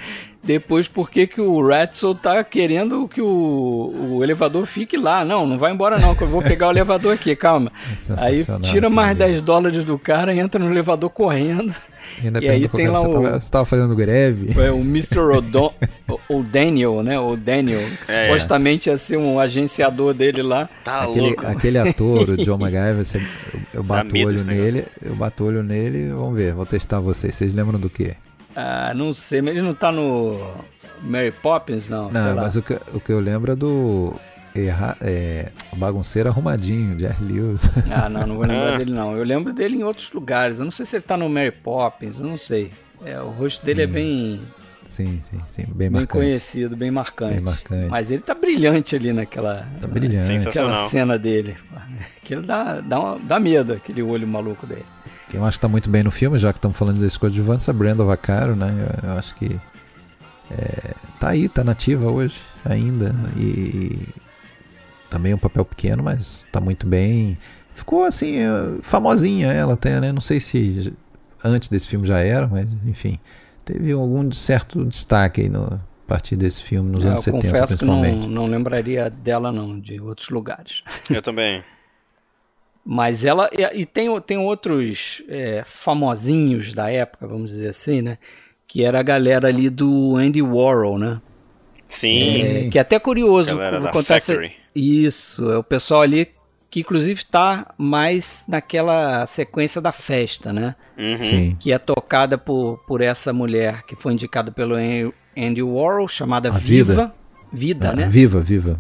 Depois, por que o Ratzel tá querendo que o elevador fique lá? Não vai embora não, que eu vou pegar o elevador aqui, calma. Aí tira mais $10 do cara, entra no elevador correndo. E aí tem lá você tava fazendo greve? O Mr. O'Daniel, né? O Daniel, que supostamente ia ser um agenciador dele lá. Tá louco. Aquele ator, o John MacGyver, eu bato o olho nele e vamos ver, vou testar vocês lembram do quê? Não sei, mas ele não tá no Mary Poppins, não? Não, mas o que eu lembro é do Bagunceiro Arrumadinho, Jerry Lewis. Não vou lembrar dele não. Eu lembro dele em outros lugares. Eu não sei se ele tá no Mary Poppins, eu não sei. O rosto dele é bem... Sim, bem marcante. Conhecido, bem marcante. Mas ele tá brilhante ali naquela... Tá brilhante. Aquela cena dele. Aquilo dá medo, aquele olho maluco dele. Quem eu acho que tá muito bem no filme, já que estamos falando desse coadjuvante, é a Brenda Vaccaro, né? Eu acho que tá aí, tá nativa hoje ainda. E também um papel pequeno, mas tá muito bem. Ficou assim, famosinha ela até, né? Não sei se antes desse filme já era, mas enfim. Teve algum certo destaque aí a partir desse filme, nos anos 70 principalmente. Confesso que não lembraria dela não, de outros lugares. Eu também. Mas ela... E tem outros famosinhos da época, vamos dizer assim, né? Que era a galera ali do Andy Warhol, né? Sim. Que é até curioso. Galera da Factory. Isso, é o pessoal ali que inclusive está mais naquela sequência da festa, né? Uhum. Sim. Que é tocada por essa mulher que foi indicada pelo Andy Warhol, chamada Viva. Vida, né? Viva.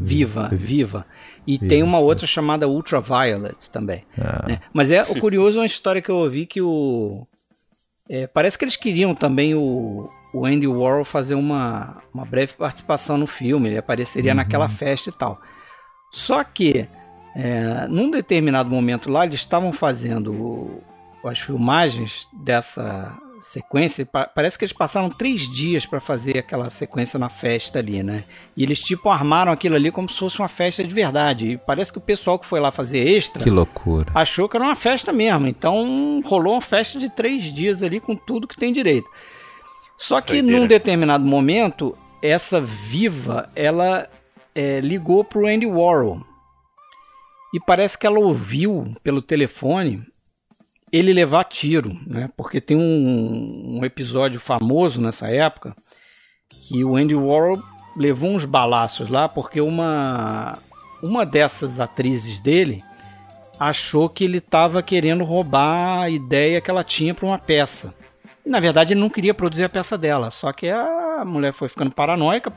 E tem uma outra chamada Ultraviolet também. Né? Mas o curioso é uma história que eu ouvi que parece que eles queriam também o Andy Warhol fazer uma breve participação no filme. Ele apareceria naquela festa e tal. Só que, num determinado momento lá, eles estavam fazendo as filmagens dessa sequência. Parece que eles passaram 3 dias para fazer aquela sequência na festa ali, né? E eles armaram aquilo ali como se fosse uma festa de verdade. E parece que o pessoal que foi lá fazer extra... Que loucura. Achou que era uma festa mesmo. Então rolou uma festa de 3 dias ali com tudo que tem direito. Só que num determinado momento, essa Viva, ela ligou pro Andy Warhol. E parece que ela ouviu pelo telefone ele levar tiro, né? Porque tem um episódio famoso nessa época que o Andy Warhol levou uns balaços lá porque uma dessas atrizes dele achou que ele estava querendo roubar a ideia que ela tinha para uma peça. E, na verdade, ele não queria produzir a peça dela, só que a mulher foi ficando paranoica,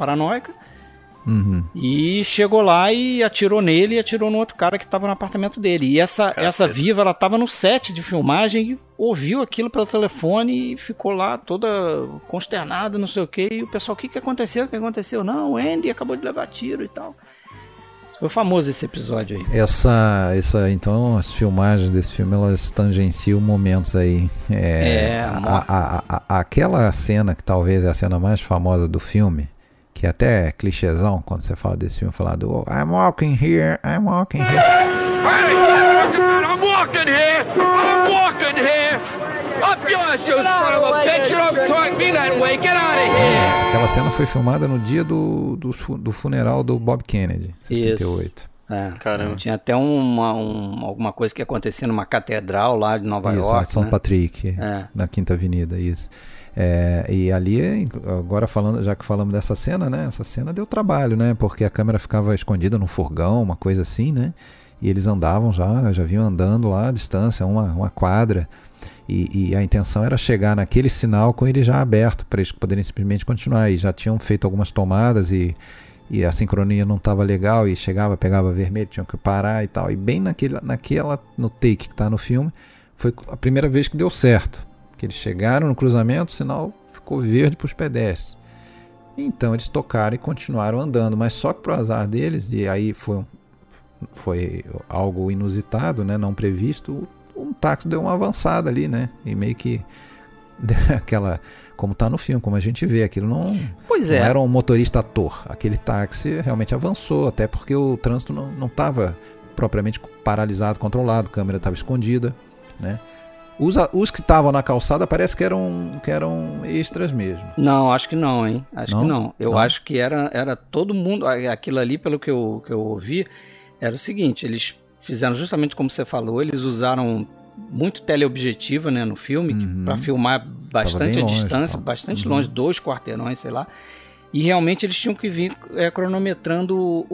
e chegou lá e atirou nele e atirou no outro cara que estava no apartamento dele. E essa Viva, ela estava no set de filmagem e ouviu aquilo pelo telefone e ficou lá toda consternada, não sei o que. E o pessoal, o que aconteceu? O que aconteceu? Não, o Andy acabou de levar tiro e tal. Foi famoso esse episódio aí. Então, as filmagens desse filme, elas tangenciam momentos aí. Aquela cena que talvez é a cena mais famosa do filme, que é até clichêzão quando você fala desse filme, falar do I'm walking here. Hey, I'm walking here. Up yours, you son of a bitch. You don't talk me that way. Get out of here. Aquela cena foi filmada no dia do funeral do Bob Kennedy, 68. Caramba. Tinha até alguma coisa que acontecia numa catedral lá de Nova York. São Patrick, na Quinta Avenida, isso. E ali, agora já que falamos dessa cena, né? Essa cena deu trabalho, né? Porque a câmera ficava escondida num furgão, uma coisa assim, né? E eles andavam já vinham andando lá à distância, uma quadra. E a intenção era chegar naquele sinal com ele já aberto, para eles poderem simplesmente continuar. E já tinham feito algumas tomadas e a sincronia não estava legal, e pegava vermelho, tinham que parar e tal. E bem no take que está no filme, foi a primeira vez que deu certo. Que eles chegaram no cruzamento, o sinal ficou verde para os pedestres. Então eles tocaram e continuaram andando, mas só que pro azar deles, e aí foi algo inusitado, né, não previsto, um táxi deu uma avançada ali, né, e meio que aquela, como tá no filme, como a gente vê, aquilo não era um motorista ator, aquele táxi realmente avançou, até porque o trânsito não estava propriamente paralisado, controlado, a câmera estava escondida, né. Os que estavam na calçada parece que eram extras mesmo. Não, acho que não, hein? Acho Não? que não. Eu Não? acho que era todo mundo. Aquilo ali, pelo que eu ouvi, era o seguinte: eles fizeram justamente como você falou, eles usaram muito teleobjetiva, né, no filme, para filmar bastante bem a longe, distância, tal. bastante longe, 2 quarteirões, sei lá. E realmente eles tinham que vir cronometrando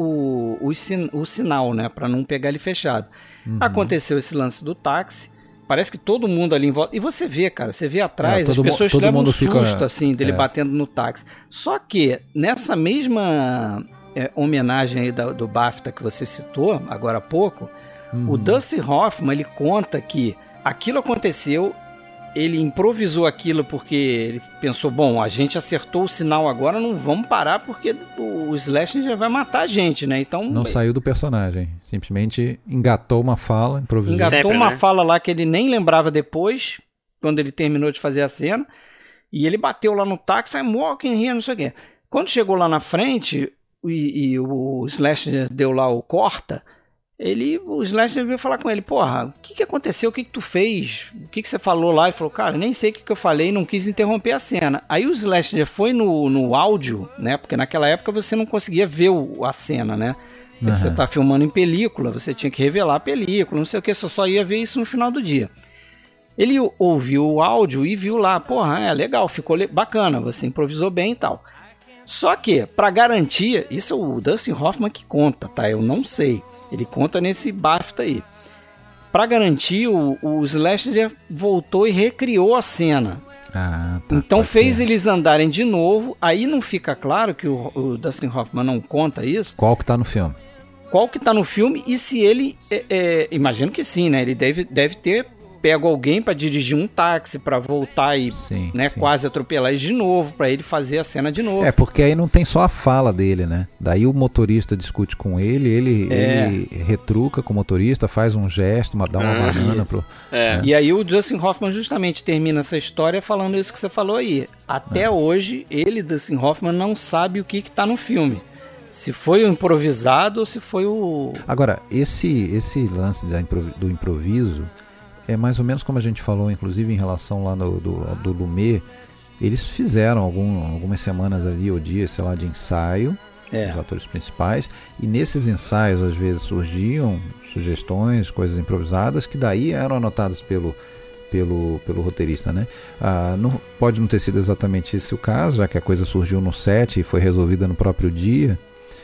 o sinal, né, para não pegar ele fechado. Aconteceu esse lance do táxi. Parece que todo mundo ali em volta... E você vê, cara, você vê atrás, as pessoas todo levam um mundo susto, fica- assim, dele batendo no táxi. Só que, nessa mesma homenagem aí do BAFTA que você citou, agora há pouco, o Dustin Hoffman, ele conta que aquilo aconteceu, ele improvisou aquilo porque ele pensou, bom, a gente acertou o sinal agora, não vamos parar porque o Slash já vai matar a gente, né? Então... Não saiu do personagem. Simplesmente engatou uma fala, improvisou. Engatou Sempre, uma né? fala lá que ele nem lembrava depois, quando ele terminou de fazer a cena, e ele bateu lá no táxi, I'm walking here, não sei o quê. Quando chegou lá na frente, e o Slasher deu lá o corta, o Slasher veio falar com ele, porra, o que aconteceu, o que tu fez, o que você falou lá? Ele falou, cara, nem sei o que eu falei, não quis interromper a cena. Aí o Slasher foi no áudio, né, porque naquela época você não conseguia ver a cena, né? Você tá filmando em película, você tinha que revelar a película, não sei o que, você só ia ver isso no final do dia. Ele ouviu o áudio e viu lá, porra, legal, ficou bacana, você improvisou bem e tal. Só que, pra garantir, isso é o Dustin Hoffman que conta, tá? Eu não sei. Ele conta nesse BAFTA aí. Pra garantir, o Slasher voltou e recriou a cena. Ah, tá, Então pode fez ser. eles andarem de novo. Aí não fica claro que o Dustin Hoffman não conta isso. Qual que tá no filme? Qual que tá no filme e se ele... imagino que sim, né? Ele deve ter pego alguém pra dirigir um táxi, pra voltar e Sim, né, sim. quase atropelar eles de novo, pra ele fazer a cena de novo. É, porque aí não tem só a fala dele, né? Daí o motorista discute com ele retruca com o motorista, faz um gesto, dá uma banana pro... E aí o Dustin Hoffman justamente termina essa história falando isso que você falou aí. Até hoje, Dustin Hoffman, não sabe o que tá no filme. Se foi o improvisado ou se foi o... Agora, esse lance do improviso é mais ou menos como a gente falou, inclusive em relação lá do Lumet. Eles fizeram algumas semanas ali, ou dias, sei lá, de ensaio, os atores principais, e nesses ensaios às vezes surgiam sugestões, coisas improvisadas, que daí eram anotadas pelo roteirista, né? Pode não ter sido exatamente esse o caso, já que a coisa surgiu no set e foi resolvida no próprio dia.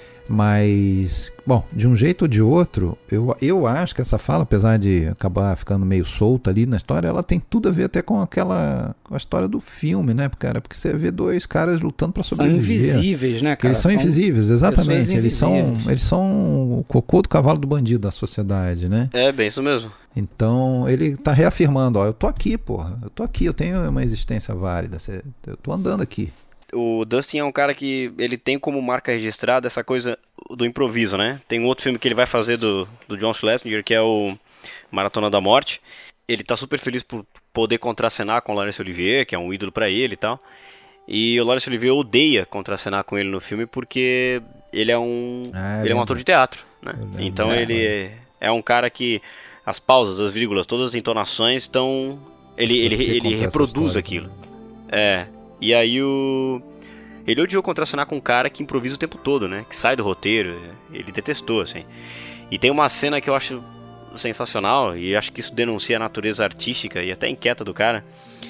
Mas, bom, de um jeito ou de outro, eu acho que essa fala, apesar de acabar ficando meio solta ali na história, ela tem tudo a ver até com a história do filme, né, cara? Porque você vê dois caras lutando pra sobreviver. São invisíveis, né, cara? Eles são invisíveis, exatamente. Eles invisíveis. são o cocô do cavalo do bandido da sociedade, né? É, bem isso mesmo. Então, ele tá reafirmando, eu tô aqui, porra. Eu tô aqui, eu tenho uma existência válida. Eu tô andando aqui. O Dustin é um cara que ele tem como marca registrada essa coisa do improviso, né? Tem um outro filme que ele vai fazer do John Schlesinger, que é o Maratona da Morte. Ele tá super feliz por poder contracenar com o Laurence Olivier, que é um ídolo pra ele e tal. E o Laurence Olivier odeia contracenar com ele no filme porque ele é um ator de teatro, né? Então ele é um cara que as pausas, as vírgulas, todas as entonações estão... Ele reproduz aquilo. E aí ele odiou contracenar com um cara que improvisa o tempo todo, né? Que sai do roteiro. Ele detestou, assim. E tem uma cena que eu acho sensacional, e acho que isso denuncia a natureza artística e até inquieta do cara.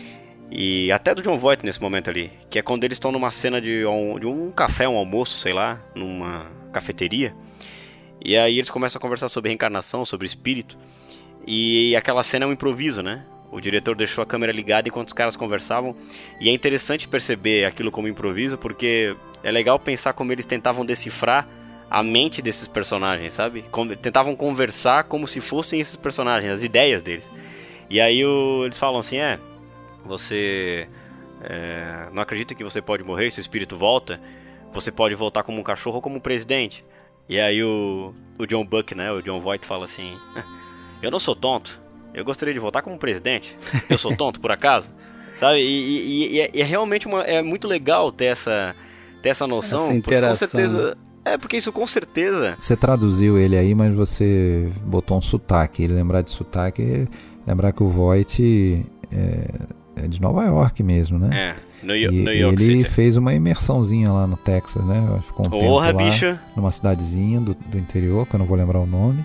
E até do Jon Voight nesse momento ali. Que é quando eles estão numa cena de um café, um almoço, sei lá, numa cafeteria. E aí eles começam a conversar sobre reencarnação, sobre espírito. E aquela cena é um improviso, né? O diretor deixou a câmera ligada enquanto os caras conversavam. E é interessante perceber aquilo como improviso, porque é legal pensar como eles tentavam decifrar a mente desses personagens, sabe? Tentavam conversar como se fossem esses personagens, as ideias deles. E aí eles falam assim, você não acredita que você pode morrer, seu espírito volta? Você pode voltar como um cachorro ou como um presidente. E aí o John Buck, né, o Jon Voight fala assim, eu não sou tonto. Eu gostaria de voltar como presidente. Eu sou tonto, por acaso? Sabe? E é realmente é muito legal ter essa noção. Essa interação. Com certeza... porque isso com certeza... Você traduziu ele aí, mas você botou um sotaque. Ele lembrar de sotaque Lembrar que o Voight é de Nova York mesmo, né? New E York ele City. fez uma imersãozinho lá no Texas, né? Ficou um tempo lá, bicho. numa cidadezinha do interior, que eu não vou lembrar o nome.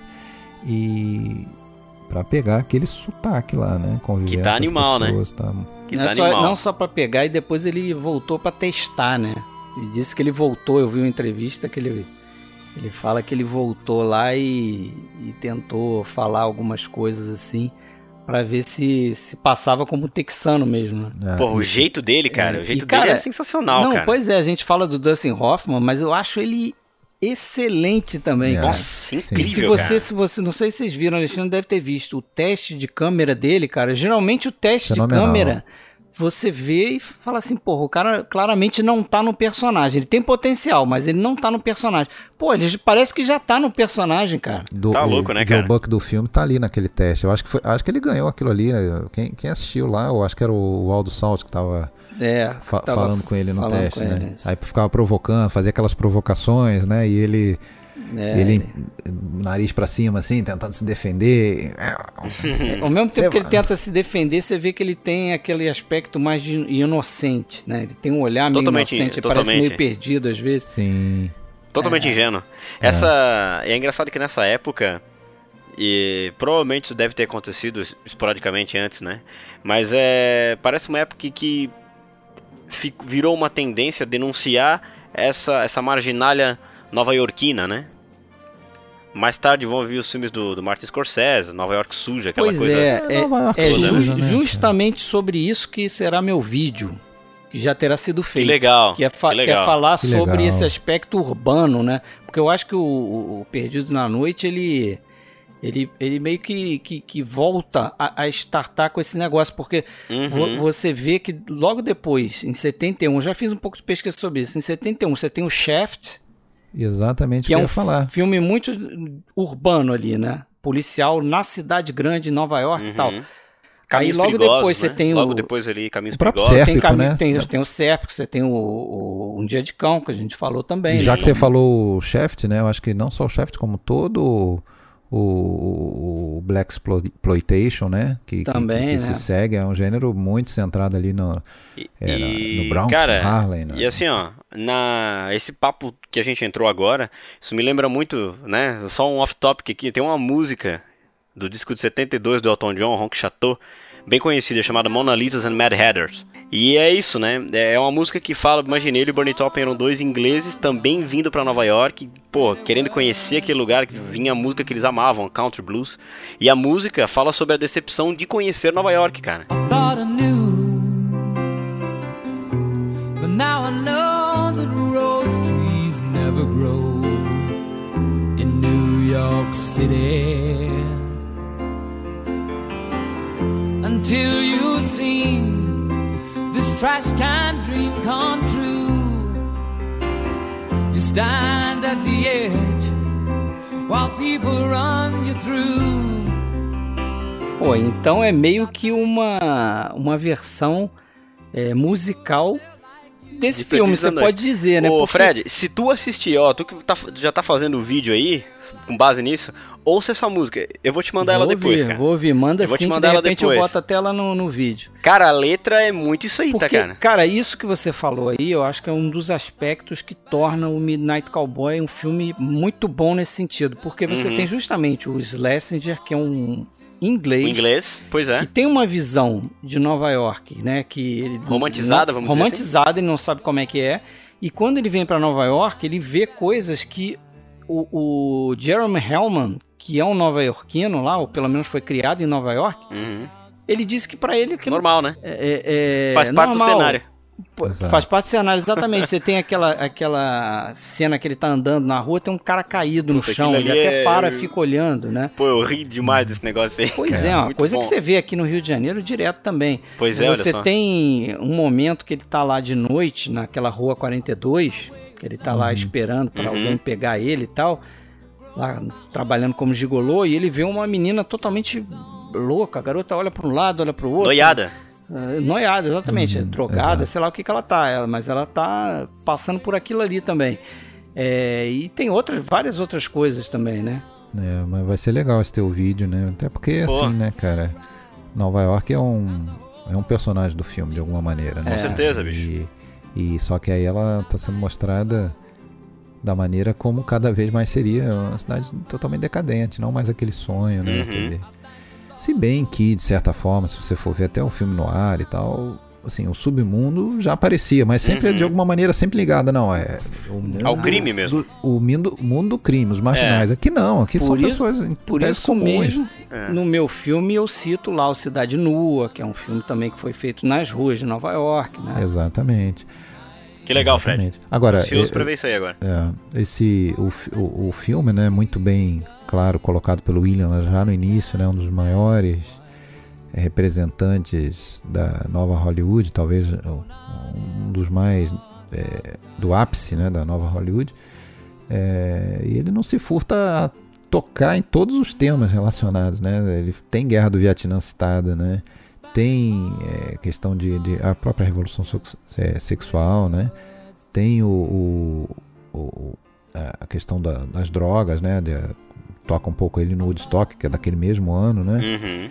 E pra pegar aquele sotaque lá, né? Conviver Que tá com as animal, pessoas, tá? Que Não, tá é só, animal. não só pra pegar, e depois ele voltou pra testar, né? Ele disse que ele voltou, eu vi uma entrevista que ele fala que ele voltou lá e tentou falar algumas coisas assim, pra ver se passava como texano mesmo, né? Porra, o jeito dele, cara, o jeito dele é sensacional, não, cara. Pois é, a gente fala do Dustin Hoffman, mas eu acho ele excelente também, cara. Nossa, E incrível, se você, não sei se vocês viram, Alexandre deve ter visto o teste de câmera dele, cara. Geralmente o teste Fenomenal. de câmera, você vê e fala assim, porra, o cara claramente não tá no personagem. Ele tem potencial, mas ele não tá no personagem. Pô, ele parece que já tá no personagem, cara. Tá louco, né, cara? O Joe Buck do filme tá ali naquele teste. Eu acho que ele ganhou aquilo ali, né? Quem assistiu lá, eu acho que era o Aldo Salt que tava falando com ele no teste, né? Aí ficava provocando, fazia aquelas provocações, né? E ele nariz pra cima, assim, tentando se defender. Ao mesmo tempo que ele tenta se defender, você vê que ele tem aquele aspecto mais de inocente, né? Ele tem um olhar meio inocente, parece meio perdido às vezes. Sim. Totalmente ingênuo. É engraçado que nessa época, e provavelmente isso deve ter acontecido esporadicamente antes, né? Mas parece uma época que virou uma tendência a denunciar essa marginalha nova-iorquina, né? Mais tarde vão vir os filmes do Martin Scorsese, Nova York suja, aquela pois coisa. Justamente sobre isso que será meu vídeo, que já terá sido feito. Que legal. Que é falar sobre esse aspecto urbano, né? Porque eu acho que o Perdido na Noite, ele meio que volta a startar com esse negócio, porque você vê que logo depois, em 71, eu já fiz um pouco de pesquisa sobre isso, em 71 você tem o Shaft, exatamente, que é um falar. filme muito urbano ali, né? Policial na cidade grande, em Nova York e tal. Aí logo depois você tem logo depois ali, Caminhos o próprio Perigosos. Sérpico, né? Tem o Sérpico, você tem Um Dia de Cão, que a gente falou também. Já né? que você falou o Shaft, né? Eu acho que não só o Shaft, como todo o Black Exploitation, né? Que também, né? se segue, é um gênero muito centrado ali no Bronx, cara, no Harlem. E assim, ó, esse papo que a gente entrou agora, isso me lembra muito, né? Só um off-topic aqui, tem uma música do disco de 72 do Elton John, Ronk Chateau, bem conhecida, chamada Mona Lisas and Mad Hatters. E é isso, né? É uma música que fala, imaginei, ele e o Bernie Taupin eram dois ingleses também vindo pra Nova York, pô, querendo conhecer aquele lugar que vinha a música que eles amavam, country blues. E a música fala sobre a decepção de conhecer Nova York, cara. I thought I knew, but now I know that rose trees never grow in New York City. Until you've seen this trash can dream come true, you stand at the edge while people run you through. Pô, então é meio que uma versão musical desse filme, você pode dizer, né? Ô, Fred, se tu assistir, ó, tu que já tá fazendo o vídeo aí, com base nisso, ouça essa música. Eu vou te mandar ela depois, cara. Vou ouvir, manda sim, que de repente eu boto até ela no vídeo. Cara, a letra é muito isso aí, porque, tá, cara? Cara, isso que você falou aí, eu acho que é um dos aspectos que torna o Midnight Cowboy um filme muito bom nesse sentido, porque você tem justamente o Schlesinger, que é um inglês, pois é, que tem uma visão de Nova York, né, que ele romantizada, vamos dizer assim. Romantizada, ele não sabe como é que é, e quando ele vem para Nova York, ele vê coisas que o Jeremy Hellman, que é um nova-iorquino lá, ou pelo menos foi criado em Nova York, ele disse que para ele... normal, né? Faz parte normal. do cenário. Faz parte do cenário, exatamente. Você tem aquela cena que ele tá andando na rua, tem um cara caído no chão, ele até para e fica olhando, né? Pô, eu ri demais desse negócio aí. Pois é, uma coisa que você vê aqui no Rio de Janeiro direto também. Pois é, você tem um momento que ele tá lá de noite, naquela rua 42, que ele tá lá esperando para alguém pegar ele e tal, lá trabalhando como gigolô, e ele vê uma menina totalmente louca, a garota olha para um lado, olha para o outro. Noiada, exatamente, drogada, sei lá o que ela tá, mas ela tá passando por aquilo ali também. E tem várias outras coisas também, né? Mas vai ser legal esse teu vídeo, né? Até porque, assim, né, cara, Nova York é um personagem do filme, de alguma maneira, né? Com certeza, bicho. E só que aí ela está sendo mostrada da maneira como cada vez mais seria uma cidade totalmente decadente, não mais aquele sonho, né? Se bem que, de certa forma, se você for ver até o filme no ar e tal, assim, o submundo já aparecia, mas sempre de alguma maneira sempre ligado, não, ao crime mesmo. O mundo do crime, os marginais. Aqui não, aqui são pessoas por isso comuns. mesmo, no meu filme eu cito lá o Cidade Nua, que é um filme também que foi feito nas ruas de Nova York, né? Exatamente. Que legal, Fred. Agora, ansioso pra ver isso aí agora. O filme, né, muito bem claro, colocado pelo William já no início, né, um dos maiores representantes da nova Hollywood, talvez um dos mais do ápice, né, da nova Hollywood, e ele não se furta a tocar em todos os temas relacionados, né? Ele tem Guerra do Vietnã citada, né? Tem questão de a própria revolução sexual, né? Tem a questão das drogas, né? Toca um pouco ele no Woodstock, que é daquele mesmo ano, né?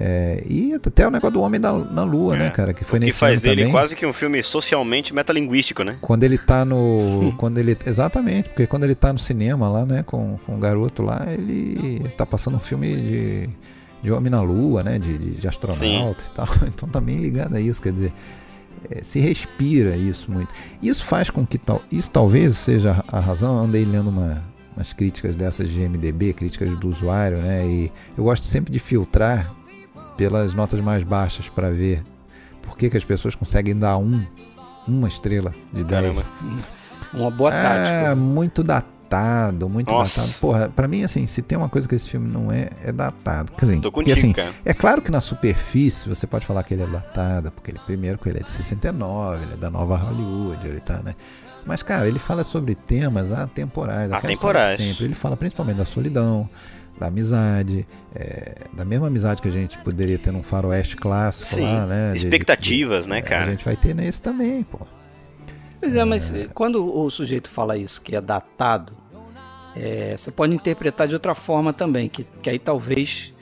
E até o negócio do Homem na Lua, né, cara? Que foi nesse faz ano dele também. quase que um filme socialmente metalinguístico, né? Quando ele tá no... exatamente, porque quando ele tá no cinema lá, né, com o garoto lá, ele tá passando um filme de Homem na Lua, né, de astronauta e tal. Então tá bem ligado a isso, quer dizer, se respira isso muito. Isso faz com que isso talvez seja a razão. Eu andei lendo umas críticas dessas de MDB, críticas do usuário, né, e eu gosto sempre de filtrar pelas notas mais baixas para ver por que as pessoas conseguem dar uma estrela de 10. Caramba. Uma boa tática. Muito datado, muito Nossa. datado. Porra, pra mim, assim, se tem uma coisa que esse filme não é datado. Quer dizer, Tô porque, contigo, assim, cara. é claro que na superfície você pode falar que ele é datado, porque ele é de 69, ele é da nova Hollywood, ele tá, né? Mas, cara, ele fala sobre temas atemporais. aquela história de sempre. Ele fala principalmente da solidão, da amizade, da mesma amizade que a gente poderia ter num faroeste clássico. Sim. Lá, né? Expectativas, né, cara? A gente vai ter nesse também, pô. Pois é, mas quando o sujeito fala isso, que é datado, você pode interpretar de outra forma também, que aí talvez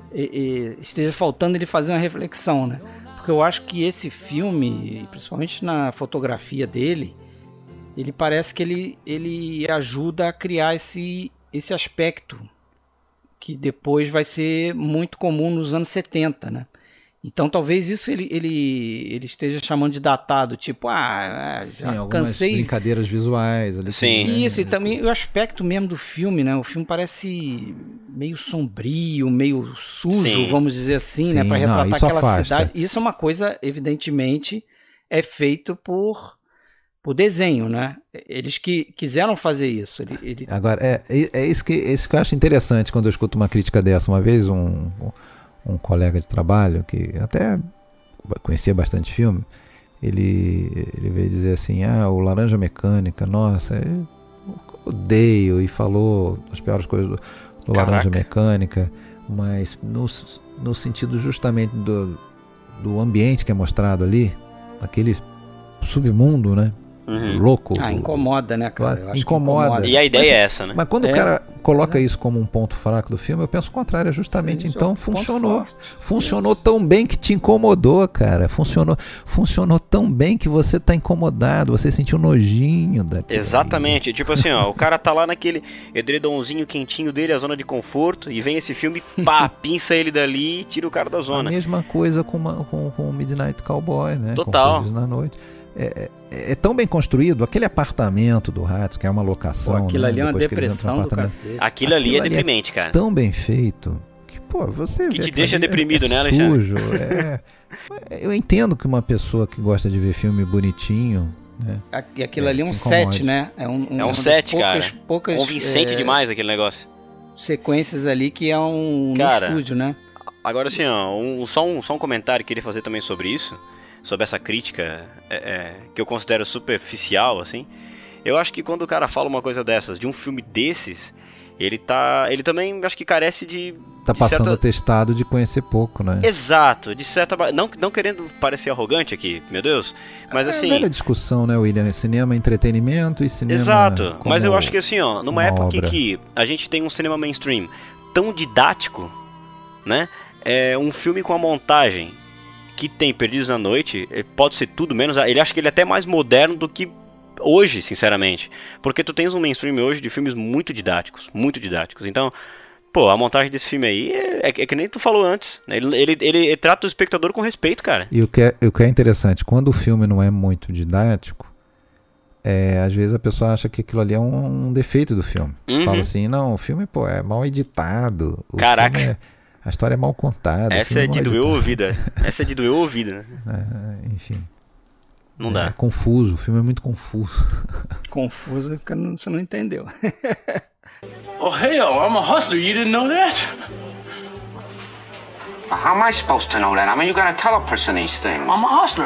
esteja faltando ele fazer uma reflexão, né? Porque eu acho que esse filme, principalmente na fotografia dele, ele parece que ele ajuda a criar esse aspecto que depois vai ser muito comum nos anos 70, né? Então talvez isso ele esteja chamando de datado, tipo, já algumas cansei. brincadeiras visuais ali. Sim. Né? Isso, e também o aspecto mesmo do filme, né? O filme parece meio sombrio, meio sujo, Sim. vamos dizer assim, Sim, né? Para não, retratar isso aquela afasta. cidade. Isso é uma coisa, evidentemente, é feito por desenho, né? Eles que quiseram fazer isso. Agora, é isso que eu acho interessante quando eu escuto uma crítica dessa. Uma vez um colega de trabalho, que até conhecia bastante filme, ele veio dizer assim, o Laranja Mecânica, nossa, eu odeio, e falou as piores coisas do Laranja Mecânica, mas no sentido justamente do ambiente que é mostrado ali, aquele submundo, né? Louco. Incomoda, né, cara? Eu acho incomoda. E a ideia é essa, né? Mas quando o cara coloca isso como um ponto fraco do filme, eu penso o contrário, justamente. Sim, então funcionou. Funcionou tão bem que te incomodou, cara. Funcionou tão bem que você tá incomodado, você sentiu nojinho daquilo. Exatamente. Tipo assim, ó, o cara tá lá naquele edredomzinho quentinho dele, a zona de conforto, e vem esse filme, pinça ele dali e tira o cara da zona. A mesma coisa com o Midnight Cowboy, né? Total. Com Coisas na Noite. É tão bem construído, aquele apartamento do Ratos, que é uma locação. Aquilo ali é uma depois que eles entram depressão no do apartamento. cacete. Aquilo ali é deprimente, cara. Tão bem feito que, você Que vê te deixa ali deprimido, né, sujo, Alexandre? Eu entendo que uma pessoa que gosta de ver filme bonitinho, né? E aquilo ali é um se incomode. set, né? É um uma das set, cara. poucas Convincente demais aquele negócio. sequências ali que é no Cara, estúdio, né? Agora assim, ó, só um comentário que eu queria fazer também sobre isso, sobre essa crítica que eu considero superficial, assim. Eu acho que quando o cara fala uma coisa dessas, de um filme desses, ele também acho que carece de... Tá passando atestado de conhecer pouco, né? Exato, de certa... Não querendo parecer arrogante aqui, meu Deus, mas assim... É a velha discussão, né, William? Cinema é entretenimento e cinema... Exato, mas eu acho que assim, ó, numa época obra. em que a gente tem um cinema mainstream tão didático, né? é um filme com a montagem que tem Perdidos na Noite, pode ser tudo menos... Ele acha que ele é até mais moderno do que hoje, sinceramente. Porque tu tens um mainstream hoje de filmes muito didáticos. Então, pô, a montagem desse filme aí é que nem tu falou antes. Né? Ele trata o espectador com respeito, cara. E o que é interessante, quando o filme não é muito didático, às vezes a pessoa acha que aquilo ali é um defeito do filme. Fala assim, não, o filme, pô, é mal editado. Caraca. A história é mal contada. Essa é de doer o ouvido. Essa é de doer o ouvido, né? Enfim. Não dá. É confuso, o filme é muito confuso. Confuso porque você não entendeu. Oh, hell, I'm a hustler. You didn't know that? How am I supposed to know that? I mean, you gotta tell a person these things. I'm a hustler.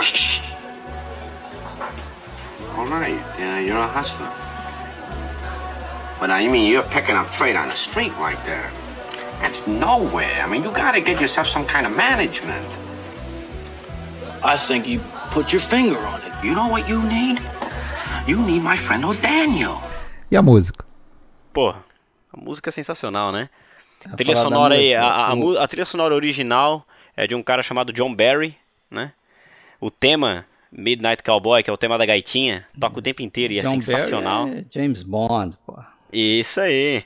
All right, you're a hustler. But you mean you're picking up trade on the street like that? That's nowhere. I mean, you gotta get yourself some kind of management. I think you put your finger on it. You know what you need? You need my friend O'Daniel. E a música? Pô, a música é sensacional, né? A trilha sonora aí, a trilha sonora original é de um cara chamado John Barry, né? O tema Midnight Cowboy, que é o tema da gaitinha, toca o tempo inteiro e é John sensacional. Barry é James Bond, pô. Isso aí.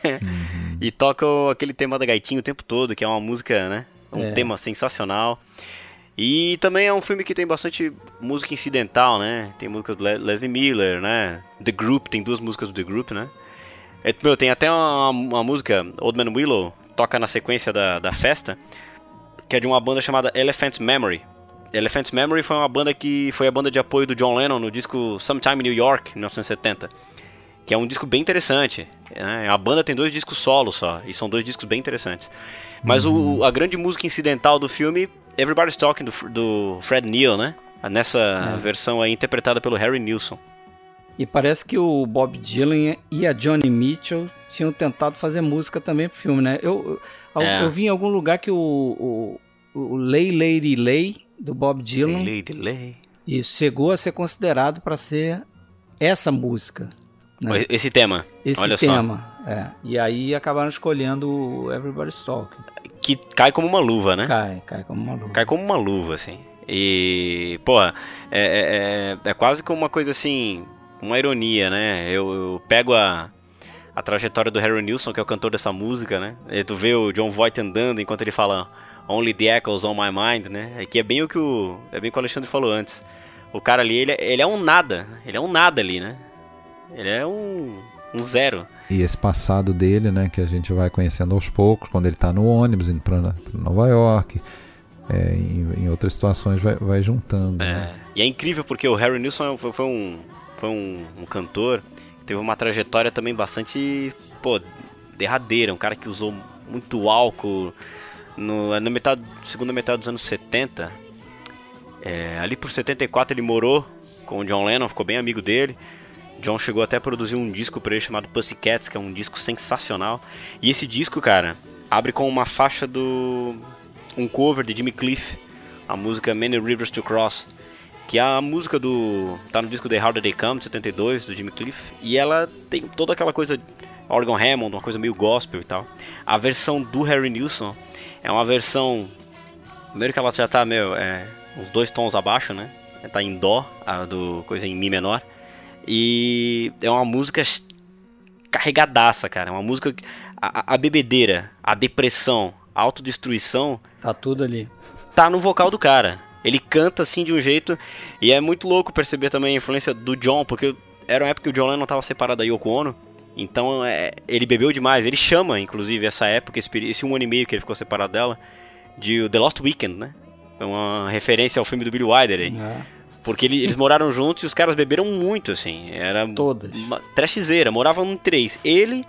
E toca aquele tema da gaitinha o tempo todo, que é uma música, né? Um tema sensacional. E também é um filme que tem bastante música incidental, né? Tem músicas do Leslie Miller, né? The Group, tem 2 músicas do The Group, né? Tem até uma música, Old Man Willow, toca na sequência da festa, que é de uma banda chamada Elephant Memory. Elephant Memory foi uma banda que foi a banda de apoio do John Lennon no disco Sometime in New York, em 1970. Que é um disco bem interessante. Né? A banda tem 2 discos solos só, e são 2 discos bem interessantes. Mas a grande música incidental do filme, Everybody's Talking, do Fred Neil, né? Nessa versão aí interpretada pelo Harry Nilsson. E parece que o Bob Dylan e a Joni Mitchell tinham tentado fazer música também pro filme, né? Eu vi em algum lugar que o Lay Lady Lay, do Bob Dylan, Lay Lady Lay. Isso, chegou a ser considerado para ser essa música. Né? Esse tema. Esse tema. E aí acabaram escolhendo o Everybody's Talking. Que cai como uma luva, né? Cai como uma luva. Cai como uma luva, assim. E, porra, é quase como uma coisa assim, uma ironia, né? Eu pego a trajetória do Harry Nilsson, que é o cantor dessa música, né? E tu vê o John Voight andando enquanto ele fala Only the Echoes on My Mind, né? Que é bem o que o Alexandre falou antes. O cara ali, ele é um nada. Ele é um nada ali, né? Ele é um zero. E esse passado dele, né, que a gente vai conhecendo aos poucos, quando ele está no ônibus indo para Nova York, em outras situações vai juntando. Né? E é incrível porque o Harry Nilsson foi um cantor que teve uma trajetória também bastante derradeira, um cara que usou muito álcool na segunda metade dos anos 70. Ali por 74 ele morou com o John Lennon, ficou bem amigo dele. John chegou até a produzir um disco pra ele chamado Pussycats, que é um disco sensacional. E esse disco, cara, abre com uma faixa um cover de Jimmy Cliff, a música Many Rivers to Cross, que é a música tá no disco The Harder They Come, de 72, do Jimmy Cliff. E ela tem toda aquela coisa Organ Hammond, uma coisa meio gospel e tal. A versão do Harry Nilsson é uma versão... Primeiro que ela já tá, uns 2 tons abaixo, né? Tá em dó, coisa em mi menor. E é uma música carregadaça, cara. É uma música... A bebedeira, a depressão, a autodestruição... Tá tudo ali. Tá no vocal do cara. Ele canta assim de um jeito... E é muito louco perceber também a influência do John, porque era uma época que o John Lennon tava separado da Yoko Ono. Então ele bebeu demais. Ele chama, inclusive, essa época, esse 1 ano e meio que ele ficou separado dela, de The Lost Weekend, né? É uma referência ao filme do Billy Wilder aí. Porque eles moraram juntos e os caras beberam muito, assim. Era todas. Uma trashzeira. Moravam em 3. Ele,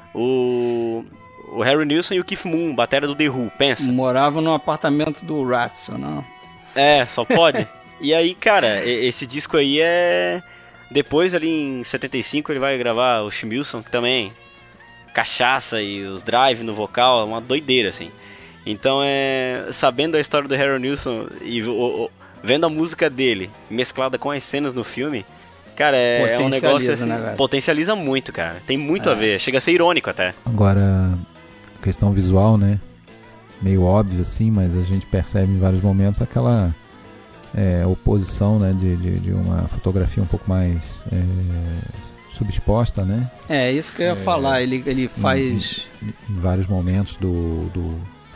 o Harry Nilsson e o Keith Moon, batera do The Who, pensa. Moravam no apartamento do Ratso, não? Só pode. E aí, cara, esse disco aí Depois, ali em 75, ele vai gravar o Schmilson, que também... Cachaça e os drive no vocal, é uma doideira, assim. Então, sabendo a história do Harry Nilsson e vendo a música dele mesclada com as cenas no filme, cara, é um negócio assim, né, potencializa muito, cara. Tem muito a ver, chega a ser irônico até. Agora, questão visual, né? meio óbvio assim, mas a gente percebe em vários momentos aquela oposição, né, de uma fotografia um pouco mais subexposta, né? É isso que eu ia falar, ele faz... Em vários momentos do